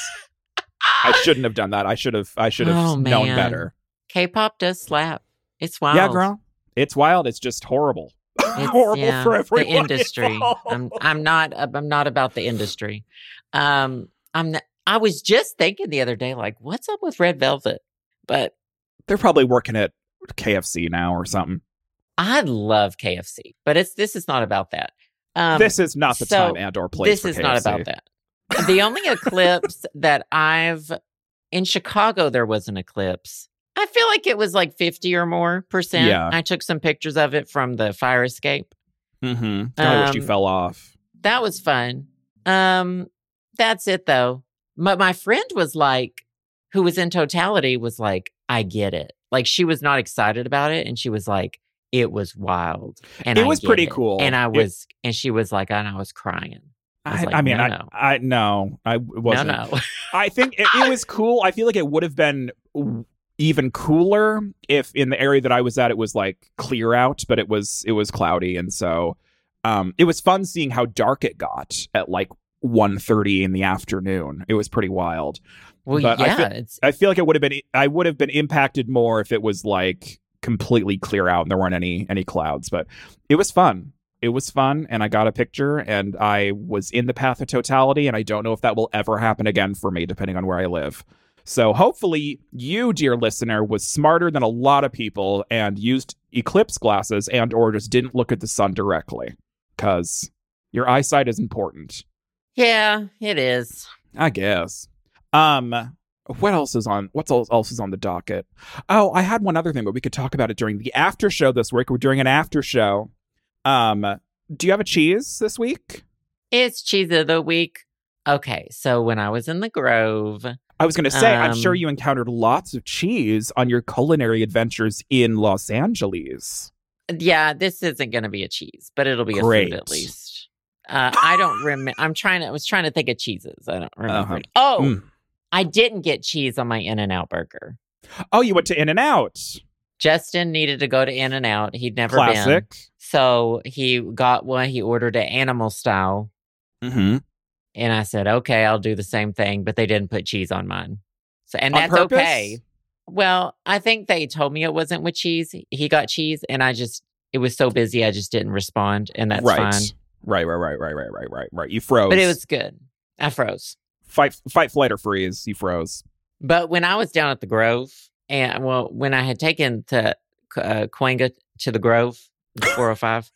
I shouldn't have done that. I should have. I should have Oh, known man. better. K-pop does slap. It's wild. Yeah, girl. It's wild. It's just horrible. It's, horrible yeah, for everyone the industry. involved. I'm I'm not I'm not about the industry. Um, I'm not, I was just thinking the other day, like, what's up with Red Velvet? But They're probably working at K F C now or something. I love K F C, but it's this is not about that. Um, this is not the so time and or place. This for is K F C. not about that. The only eclipse that I've in Chicago, there was an eclipse. I feel like it was like fifty or more percent. Yeah. I took some pictures of it from the fire escape. Mm-hmm. I wish you Um, fell off. That was fun. Um, that's it though. But my friend was like, who was in totality, was like, I get it. Like she was not excited about it, and she was like, it was wild. And It I was get pretty it. cool. And I It- was, and she was like, and I was crying. I was I, like, I mean, no, I, no. I no, I wasn't. No, no. I think it, it was cool. I feel like it would have been w- even cooler if in the area that I was at, it was like clear out, but it was it was cloudy, and so um, it was fun seeing how dark it got at like one thirty in the afternoon. It was pretty wild. Well, But I yeah, feel- it's I feel like it would have been I would have been impacted more if it was like completely clear out and there weren't any any clouds. But it was fun. It was fun, and I got a picture, and I was in the path of totality, and I don't know if that will ever happen again for me, depending on where I live. So hopefully you, dear listener, was smarter than a lot of people and used eclipse glasses and or just didn't look at the sun directly, because your eyesight is important. yeah, it is. I guess. Um, what else is on? What else else is on the docket? Oh, I had one other thing, but we could talk about it during the after show this week. We're doing an after show. Um, do you have a cheese this week? It's cheese of the week. Okay, so when I was in the Grove, I was going to say, I'm Um, sure you encountered lots of cheese on your culinary adventures in Los Angeles. yeah, this isn't going to be a cheese, but it'll be a Great. food at least. Uh, I don't remember. I'm trying to. I was trying to think of cheeses. I don't remember. Uh-huh. it. Oh, Mm. I didn't get cheese on my In-N-Out burger. Oh, you went to In-N-Out. Justin needed to go to In-N-Out. He'd never been. Classic. So he got one. He ordered it animal style. Mm-hmm. And I said, okay, I'll do the same thing. But they didn't put cheese on mine. So, and On that's purpose? okay. Well, I think they told me it wasn't with cheese. He got cheese. And I just, it was so busy. I just didn't respond. And that's right. fine. Right, right, right, right, right, right, right, right. You froze. But it was good. I froze. fight, fight, flight, or freeze. You froze. But when I was down at the Grove, and well, when I had taken to uh, Cahuenga to the Grove, the four oh five,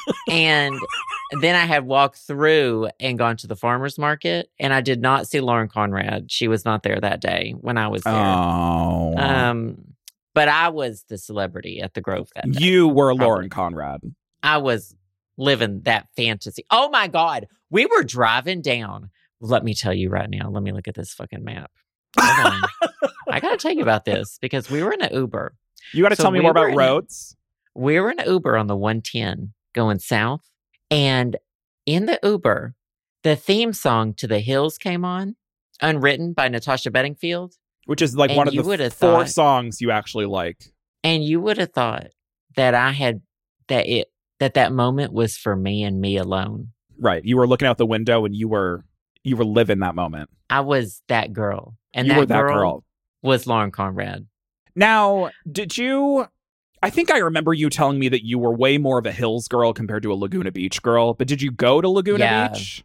and then I had walked through and gone to the farmer's market, and I did not see Lauren Conrad. She was not there that day when I was there. Oh. Um, but I was the celebrity at the Grove that day. you were Lauren Conrad. I was living that fantasy. Oh my God. We were driving down. Let me tell you right now. Let me look at this fucking map. Hold on. I got to tell you about this because we were in an Uber. You got to So tell me we more were about in a- roads. We were in an Uber on the one ten going south. And in the Uber, the theme song to The Hills came on, unwritten by Natasha Bedingfield. Which is like And one of you the would've four thought- songs you actually like. And you would have thought that I had, that it, that that moment was for me and me alone. Right. You were looking out the window and you were you were living that moment. I was that girl. And you that, were that girl, girl. was Lauren Conrad. Now, did you I think I remember you telling me that you were way more of a Hills girl compared to a Laguna Beach girl, but did you go to Laguna Yeah. Beach?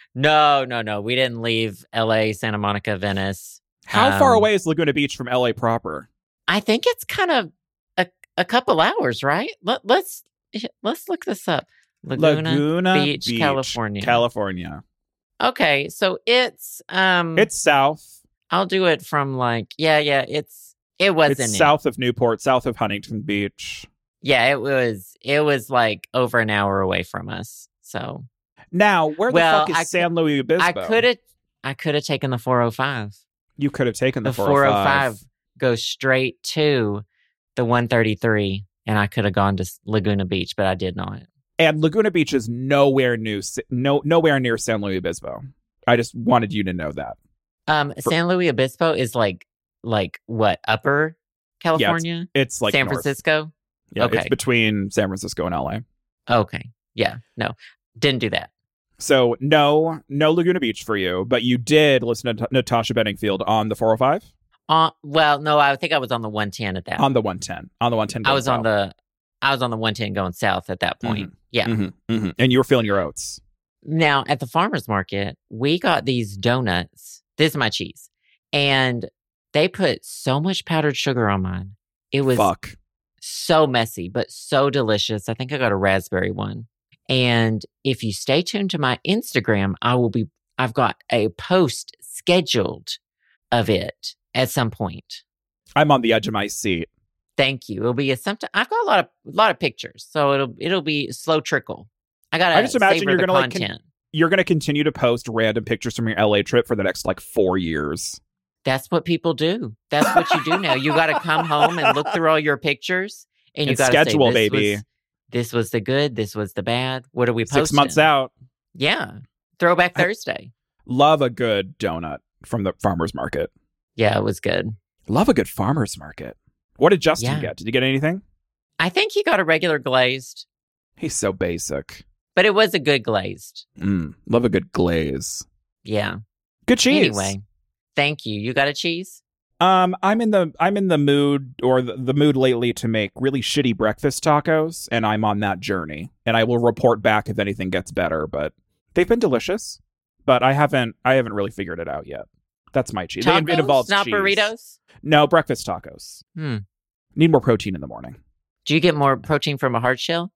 No, no, no. We didn't leave L A, Santa Monica, Venice. How far Um, away is Laguna Beach from L A proper? I think it's kind of a, a couple hours, right? Let, let's let's look this up. Laguna, Beach, California. California. Okay, so it's um It's south. I'll do it from like yeah, yeah, it's it wasn't It's in- south of Newport, south of Huntington Beach. Yeah, it was it was like over an hour away from us. So Now, where the Well, fuck is I San Luis Obispo? I could have I could have taken the four oh five. You could have taken the, The four four oh oh five. five goes straight to the one thirty-three, and I could have gone to Laguna Beach, but I did not. And Laguna Beach is nowhere near no nowhere near San Luis Obispo. I just wanted you to know that. Um, For- San Luis Obispo is like like what, Upper California, It's like San north. Francisco. Yeah, Okay. it's between San Francisco and L A. Okay, yeah, no, didn't do that. So no, no Laguna Beach for you, but you did listen to Natasha Bedingfield on the four oh five, Uh, well, no, I think I was on the one ten at that. on the one ten, on the one ten. I was on the I was on the one ten going south at that point. Yeah. Mm-hmm, mm-hmm. And you were feeling your oats. Now, at the farmer's market, we got these donuts. This is my cheese. And they put so much powdered sugar on mine. It was Fuck. so messy, but so delicious. I think I got a raspberry one. And if you stay tuned to my Instagram, I will be, I've got a post scheduled of it at some point. I'm on the edge of my seat. Thank you. It'll be a sometime. I've got a lot of, a lot of pictures. So it'll, it'll be slow trickle. I got to I just imagine savor you're the gonna, like, con- content. You're going to continue to post random pictures from your L A trip for the next like four years. That's what people do. That's what you do now. You got to come home and look through all your pictures, and you And got to schedule, say, this baby. Was, this was the good. This was the bad. What are we posting? Six months out. Yeah, Throwback I- Thursday. Love a good donut from the farmer's market. Yeah, it was good. Love a good farmer's market. What did Justin Yeah. get? Did he get anything? I think he got a regular glazed, He's so basic. but it was a good glazed. Mm, love a good glaze. Yeah. Good cheese. Anyway, thank you. You got a cheese? Um, I'm in the I'm in the mood or the, the mood lately to make really shitty breakfast tacos, and I'm on that journey. And I will report back if anything gets better. But they've been delicious. But I haven't I haven't really figured it out yet. That's my cheese. Tacos, It, it involves not cheese. burritos. No, breakfast tacos. Hmm. Need more protein in the morning. Do you get more protein from a hard shell?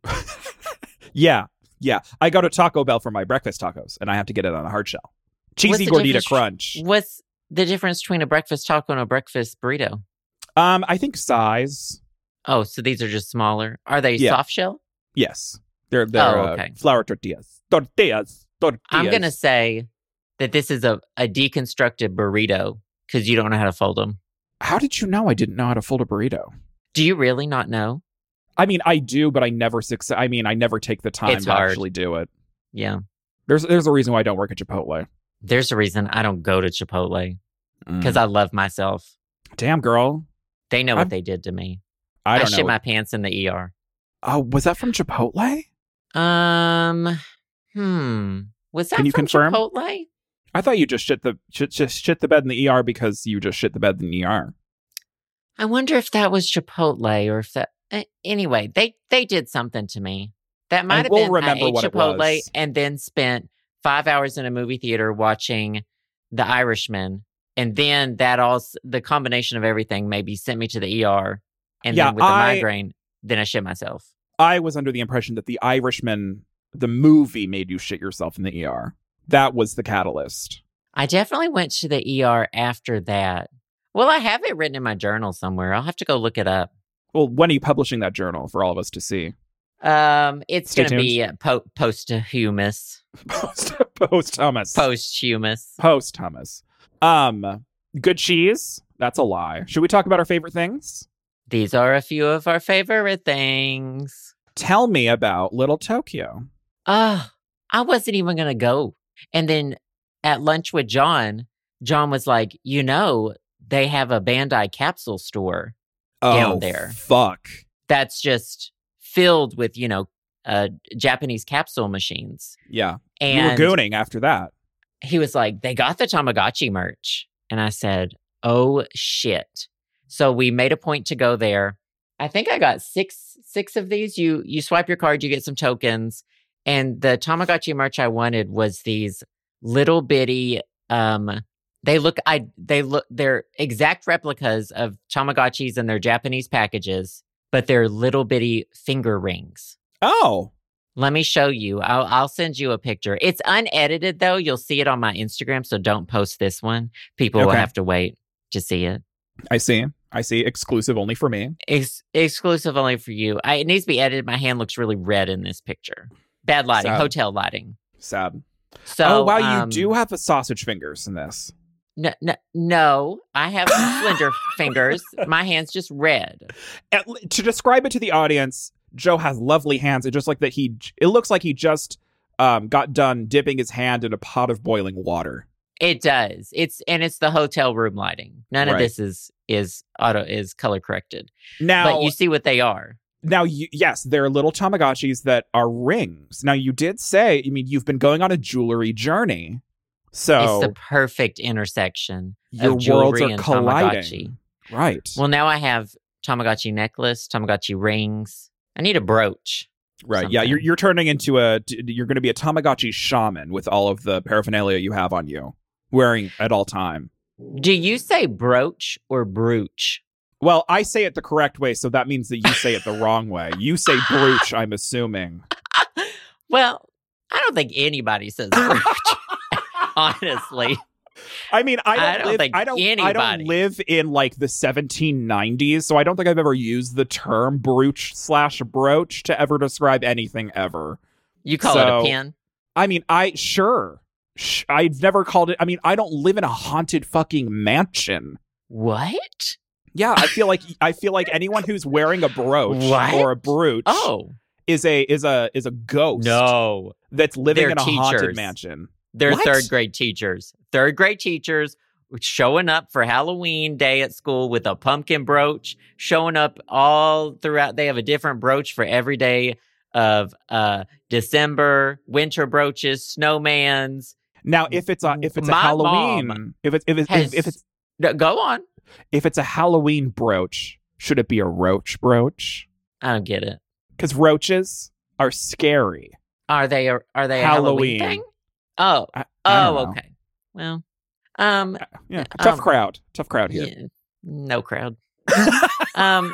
Yeah, yeah. I go to Taco Bell for my breakfast tacos, and I have to get it on a hard shell. Cheesy the gordita difference- crunch. What's the difference between a breakfast taco and a breakfast burrito? Um, I think size. Oh, so these are just smaller. Are they Yeah. soft shell? Yes, they're they're Oh, uh, okay. flour tortillas. Tortillas. Tortillas. I'm going to say that this is a, a deconstructed burrito because you don't know how to fold them. How did you know I didn't know how to fold a burrito? Do you really not know? I mean, I do, but I never succeed. I mean, I never take the time It's to hard. actually do it. Yeah. There's there's a reason why I don't work at Chipotle. There's a reason I don't go to Chipotle because Mm. I love myself. Damn, girl. They know what I'm- they did to me. I don't shit know. my pants in the E R. Oh, was that from Chipotle? Um, hmm. Was that Can you from confirm? Chipotle? I thought you just shit the shit, just shit the bed in the E R because you just shit the bed in the E R. I wonder if that was Chipotle or if that. eh, Anyway, they they did something to me. That might have we'll been remember I ate what it Chipotle was. and then spent five hours in a movie theater watching The Irishman, and then that all s- the combination of everything maybe sent me to the E R, and Yeah, then with the I- migraine, then I shit myself. I was under the impression that The Irishman, the movie, made you shit yourself in the E R. That was the catalyst. I definitely went to the E R after that. Well, I have it written in my journal somewhere. I'll have to go look it up. Well, when are you publishing that journal for all of us to see? Um, it's Stay going to be uh, po- posthumous. Post posthumous. Posthumous. Posthumous. Um, good cheese. That's a lie. Should we talk about our favorite things? These are a few of our favorite things. Tell me about Little Tokyo. Oh, I wasn't even going to go. And then at lunch with John, John was like, you know, they have a Bandai capsule store Oh, down there. Fuck. That's just filled with, you know, uh, Japanese capsule machines. Yeah. And you were gooning after that. he was like, they got the Tamagotchi merch. And I said, oh, shit. So we made a point to go there. I think I got six six of these. You you swipe your card, you get some tokens. And the Tamagotchi merch I wanted was these little bitty, um, they look, I they look, they're exact replicas of Tamagotchis in their Japanese packages, but they're little bitty finger rings. Oh. Let me show you. I'll, I'll send you a picture. It's unedited, though. You'll see it on my Instagram, so don't post this one. People will Okay. have to wait to see it. I see. I see. Exclusive only for me. Ex- exclusive only for you. I, it needs to be edited. My hand looks really red in this picture. Bad lighting. Sad. Hotel lighting. Sad. So, oh, wow. um, You do have the sausage fingers in this. N- n- no, I have slender fingers. My hand's just red. At, to describe it to the audience, Joe has lovely hands. It's just like that he, it looks like he just um, got done dipping his hand in a pot of boiling water. It does. It's and it's the hotel room lighting. None Right. of this is is auto is color corrected. Now, But you see what they are. now, you, yes, there are little Tamagotchis that are rings. Now, you did say, I mean, you've been going on a jewelry journey. So It's the perfect intersection your of jewelry worlds are and colliding. Tamagotchi. Right. Well, now I have Tamagotchi necklace, Tamagotchi rings. I need a brooch. Right. Yeah, something. you're you're turning into a you're going to be a Tamagotchi shaman with all of the paraphernalia you have on you, wearing at all time. Do you say brooch or brooch? Well, I say it the correct way, so that means that you say it the wrong way. You say brooch, I'm assuming. Well, I don't think anybody says brooch. Honestly. I mean, I don't, I don't live, think I don't, I anybody- don't live in like the seventeen nineties, so I don't think I've ever used the term brooch slash brooch to ever describe anything ever. You call So- it a pin? I mean, I sure. Sh- I've never called it. I mean, I don't live in a haunted fucking mansion. What? Yeah, I feel like I feel like anyone who's wearing a brooch What? or a brooch Oh. is a is a is a ghost No. that's living They're in a haunted teachers. mansion. They're What? third grade teachers. Third grade teachers showing up for Halloween day at school with a pumpkin brooch, showing up all throughout. They have a different brooch for every day of uh, December, winter brooches, snowmans. Now, if it's a if it's a My Halloween, mom if it's if it's has- if, if it's No, go on. if it's a Halloween brooch, should it be a roach brooch? I don't get it. Because roaches are scary. Are they a, are they a Halloween Halloween. thing? Oh, I, I oh, don't know. okay. Well, um, Yeah, tough Um, crowd. Tough crowd here. yeah, no crowd. um,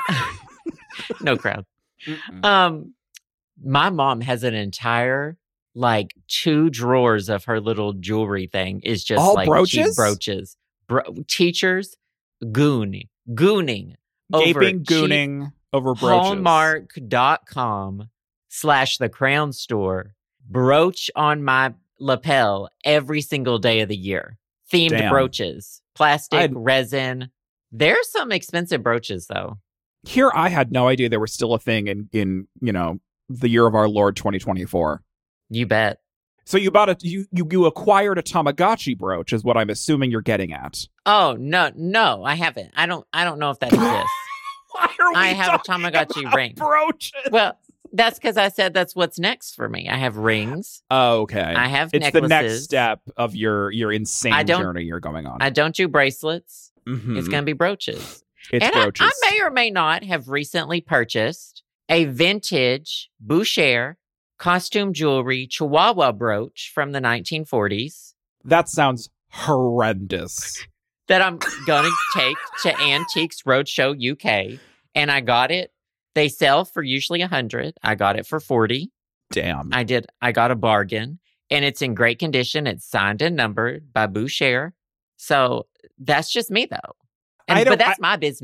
no crowd. Mm-mm. Um, my mom has an entire like two drawers of her little jewelry thing is just All like cheap brooches? brooches. Bro- teachers gooning, gooning, Gaping, over gooning over brooches. Hallmark.com slash the crown store brooch on my lapel every single day of the year. Themed Damn. brooches, plastic, I'd- resin. There's some expensive brooches though. Here, I had no idea there was still a thing in in you know the year of our Lord twenty twenty-four. You bet. So you bought a you you, you acquired a Tamagotchi brooch, is what I'm assuming you're getting at. Oh no, no, I haven't. I don't. I don't know if that exists. Why are we I have a talking Tamagotchi about ring. brooches? Well, that's because I said that's what's next for me. I have rings. Oh, okay. I have It's necklaces. the next step of your your insane I don't- journey you're going on. I don't do bracelets. Mhm. It's gonna be brooches. It's and I, brooches. I may or may not have recently purchased a vintage Boucher costume jewelry Chihuahua brooch from the nineteen forties That sounds horrendous. that I'm gonna take to Antiques Roadshow U K, and I got it. They sell for usually a hundred. I got it for forty. Damn. I did. I got a bargain, and it's in great condition. It's signed and numbered by Boucher. So that's just me, though. And, I don't- but that's my business.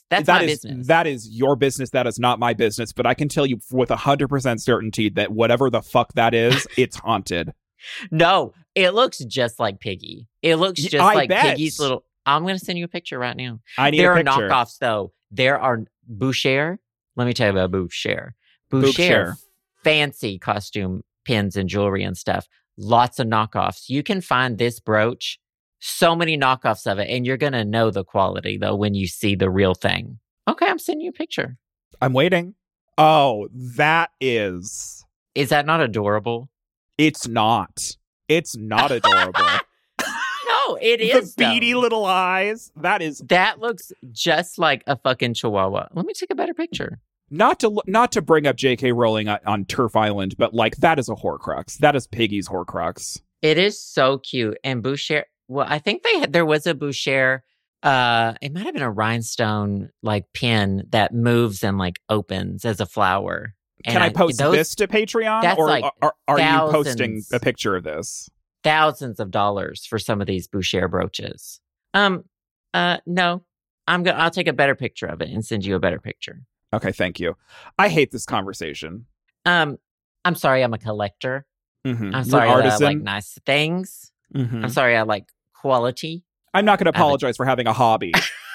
That's that my is, business. That is your business. That is not my business. But I can tell you with one hundred percent certainty that whatever the fuck that is, it's haunted. No, it looks just like Piggy. It looks just I like bet. Piggy's little... I'm going to send you a picture right now. I need there a are picture. knockoffs, though. There are Boucher. Let me tell you about Boucher. Boucher, Boucher. fancy costume pins and jewelry and stuff. Lots of knockoffs. You can find this brooch, so many knockoffs of it, and you're going to know the quality, though, when you see the real thing. Okay, I'm sending you a picture. I'm waiting. Oh, that is... Is that not adorable? It's not. It's not adorable. No, it is. The beady though. little eyes. That is... That looks just like a fucking chihuahua. Let me take a better picture. Not to not to bring up J K Rowling on, on Turf Island, but like that is a Horcrux. That is Piggy's Horcrux. It is so cute. And Boucher, well, I think they had, there was a Boucher, uh, it might have been a rhinestone like pin that moves and like opens as a flower. Can And I post those, this to Patreon? that's Or like are, are you posting thousands. a picture of this? Thousands of dollars for some of these Boucher brooches. Um, uh, no, I'm gonna. I'll take a better picture of it and send you a better picture. Okay, thank you. I hate this conversation. Um, I'm sorry, I'm a collector. Mm-hmm. I'm sorry You're that I artisan. like nice things. Mm-hmm. I'm sorry I like quality. I'm not going to I have a- apologize for having a hobby.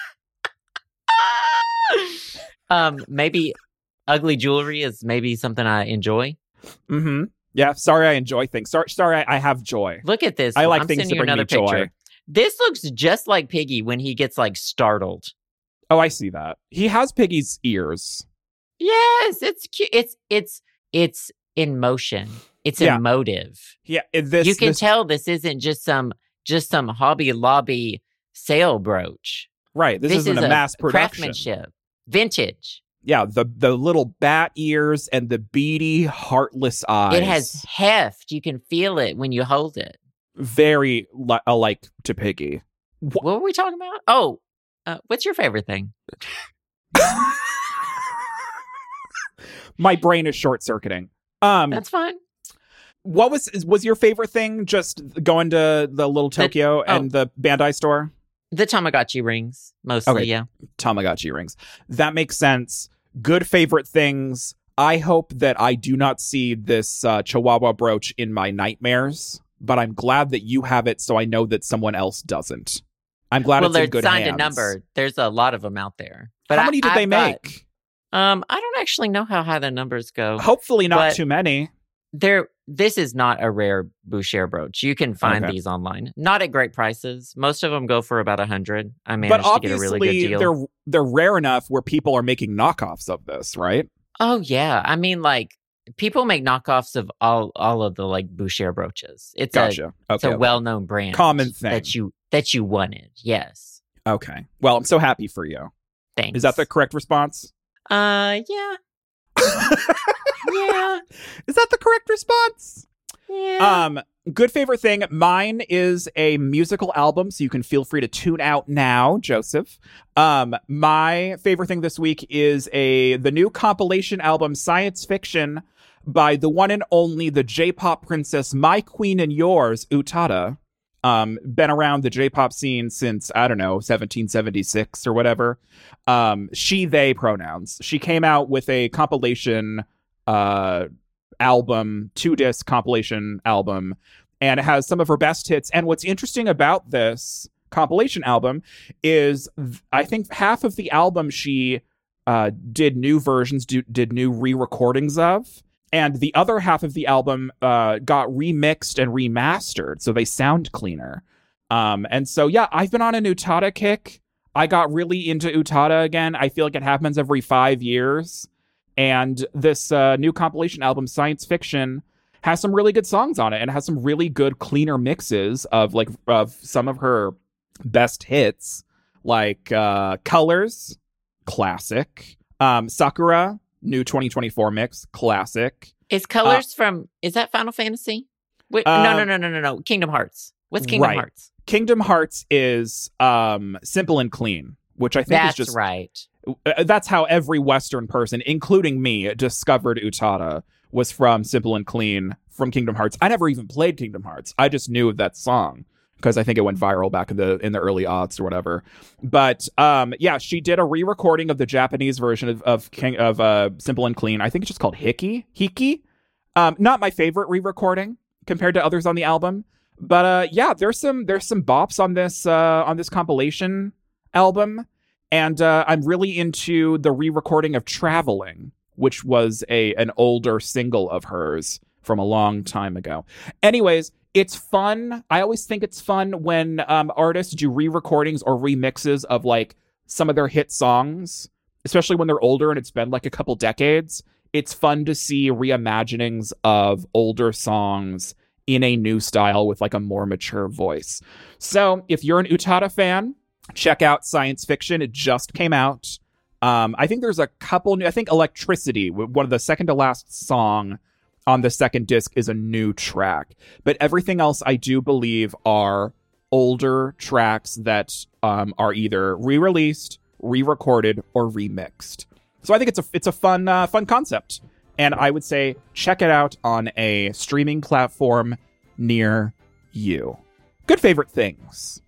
um, maybe ugly jewelry is maybe something I enjoy. Mm-hmm. Yeah, sorry I enjoy things. Sorry, sorry I, I have joy. Look at this. I like I'm things sending to you bring me another joy. picture. This looks just like Piggy when he gets like startled. Oh, I see that. He has Piggy's ears. Yes, it's cute. It's it's it's in motion. It's Yeah. emotive. Yeah, it- this you can this, tell this isn't just some just some Hobby Lobby sale brooch. right. This, This isn't is a a mass production. Craftsmanship, vintage. Yeah, the the little bat ears and the beady, heartless eyes. It has heft. You can feel it when you hold it. very li- alike to Piggy. What were we talking about? Oh, uh, what's your favorite thing? My brain is short circuiting. Um, That's fine. what was was your favorite thing? Just going to the little Tokyo oh. and the Bandai store? The Tamagotchi rings, mostly, Okay. yeah. Tamagotchi rings. That makes sense. Good favorite things. I hope that I do not see this uh, Chihuahua brooch in my nightmares, but I'm glad that you have it, so I know that someone else doesn't. I'm glad Well, it's in they're good signed hands. a number. There's a lot of them out there. But How I- many did I've they got- make? um, I don't actually know how high the numbers go. Hopefully not but- too many. There, this is not a rare Boucher brooch. You can find Okay. these online, not at great prices. Most of them go for about a hundred. I But managed to get a obviously, really good deal. they're they're rare enough where people are making knockoffs of this, right? Oh yeah, I mean, like people make knockoffs of all all of the like Boucher brooches. It's a Gotcha. it's Okay. a well known brand, Common thing. that you that you wanted. Yes, Okay. Well, I'm so happy for you. thanks. Is that the correct response? uh yeah yeah Is that the correct response? yeah? Um, good favorite thing. Mine is a musical album, so you can feel free to tune out now, Joseph. Um, my favorite thing this week is a the new compilation album, Science Fiction, by the one and only the J-pop princess, My Queen and Yours, Utada. Um, been around the J-pop scene since, I don't know, seventeen seventy-six or whatever. Um, she, they pronouns. She came out with a compilation uh album, two disc compilation album, and it has some of her best hits. And what's interesting about this compilation album is th- I think half of the album she uh, did new versions, do, did new re-recordings of, and the other half of the album uh, got remixed and remastered, so they sound cleaner. Um, and so, yeah, I've been on an Utada kick. I got really into Utada again. I feel like it happens every five years. And this uh, new compilation album, Science Fiction, has some really good songs on it, and has some really good, cleaner mixes of like of some of her best hits, like uh, Colors, classic. Um, Sakura, new twenty twenty-four mix, classic. Is Colors from? Is that Final Fantasy? Wait, no, Uh, no, no, no, no, no. Kingdom Hearts. What's Kingdom right. Hearts? Kingdom Hearts is um, Simple and Clean, which I think That's is just right. uh, that's how every Western person, including me, discovered Utada, was from Simple and Clean from Kingdom Hearts. I never even played Kingdom Hearts. I just knew of that song because I think it went viral back in the in the early aughts or whatever. But um, yeah, she did a re-recording of the Japanese version of of, King, of uh, Simple and Clean. I think it's just called Hiki. Hiki. Um, not my favorite re-recording compared to others on the album, but uh, yeah, there's some there's some bops on this uh, on this compilation album, and uh, I'm really into the re-recording of Traveling, which was a an older single of hers from a long time ago. Anyways. It's fun. I always think it's fun when um, artists do re-recordings or remixes of like some of their hit songs, especially when they're older and it's been like a couple decades. It's fun to see reimaginings of older songs in a new style with like a more mature voice. So if you're an Utada fan, check out Science Fiction. It just came out. Um, I think there's a couple new, I think Electricity, one of the second to last song on the second disc, is a new track, but everything else I do believe are older tracks that um, are either re-released, re-recorded, or remixed. So I think it's a it's a fun uh, fun concept, and I would say check it out on a streaming platform near you. Good favorite things.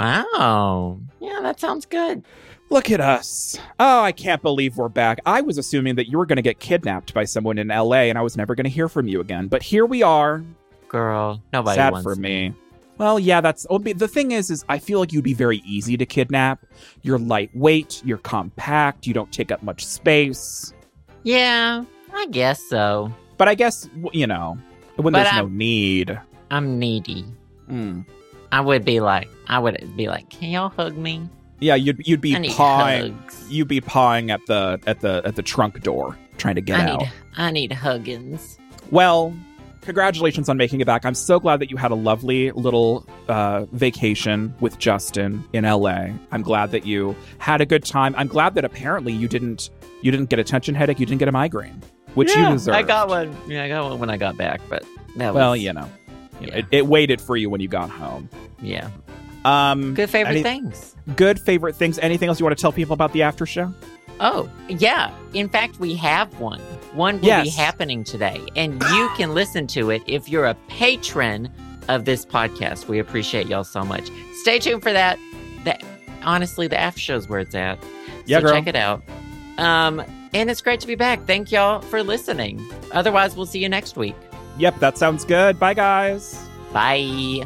Wow. Yeah, that sounds good. Look at us. Oh, I can't believe we're back. I was assuming that you were going to get kidnapped by someone in L A and I was never going to hear from you again. But here we are. Girl, nobody Sad wants for me. Well, yeah, that's... The thing is, is I feel like you'd be very easy to kidnap. You're lightweight. You're compact. You don't take up much space. Yeah, I guess so. But I guess, you know, when But there's I'm, no need. I'm needy. Mm. I would be like, I would be like, can y'all hug me? Yeah, you'd you'd be I need pawing. hugs. You'd be pawing at the at the at the trunk door, trying to get I out. need, I need huggins. Well, congratulations on making it back. I'm so glad that you had a lovely little uh, vacation with Justin in L A. I'm glad that you had a good time. I'm glad that apparently you didn't you didn't get a tension headache. You didn't get a migraine, which yeah, you deserve. I got one. Yeah, I got one when I got back, but that Well, was, you know, you know yeah. it, it waited for you when you got home. Yeah. Um, Good favorite any- things. Good favorite things. Anything else you want to tell people about the after show? Oh, yeah. In fact, we have one. One will Yes. be happening today, and you can listen to it if you're a patron of this podcast. We appreciate y'all so much. Stay tuned for that. The, honestly, the after show's where it's at. Yeah, so girl. check it out. Um, and it's great to be back. Thank y'all for listening. Otherwise, we'll see you next week. Yep, that sounds good. Bye, guys. Bye.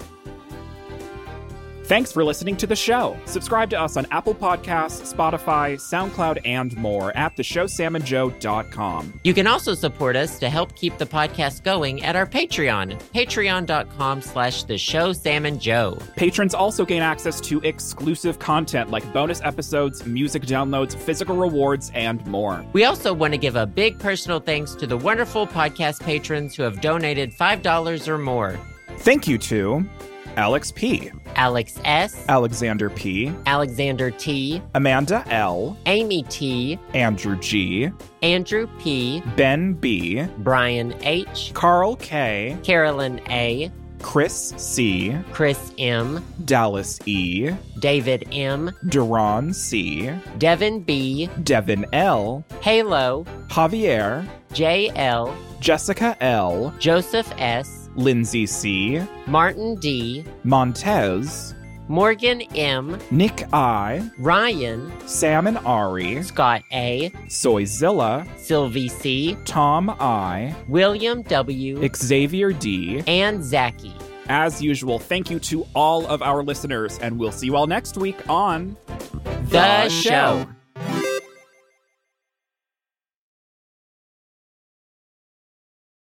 Thanks for listening to the show. Subscribe to us on Apple Podcasts, Spotify, SoundCloud, and more at the show sam and joe dot com. You can also support us to help keep the podcast going at our Patreon, patreon.com slash the show Sam and Joe. Patrons also gain access to exclusive content like bonus episodes, music downloads, physical rewards, and more. We also want to give a big personal thanks to the wonderful podcast patrons who have donated five dollars or more. Thank you to Alex P., Alex S., Alexander P., Alexander T., Amanda L., Amy T., Andrew G., Andrew P., Ben B., Brian H., Carl K., Carolyn A., Chris C., Chris M., Dallas E., David M., Duran C., Devin B., Devin L., Halo, Javier, J L, Jessica L., Joseph S., Lindsay C., Martin D., Montez, Morgan M., Nick I., Ryan, Sam and Ari, Scott A., Soyzilla, Sylvie C., Tom I., William W., Xavier D. and Zachy. As usual, thank you to all of our listeners, and we'll see you all next week on The show.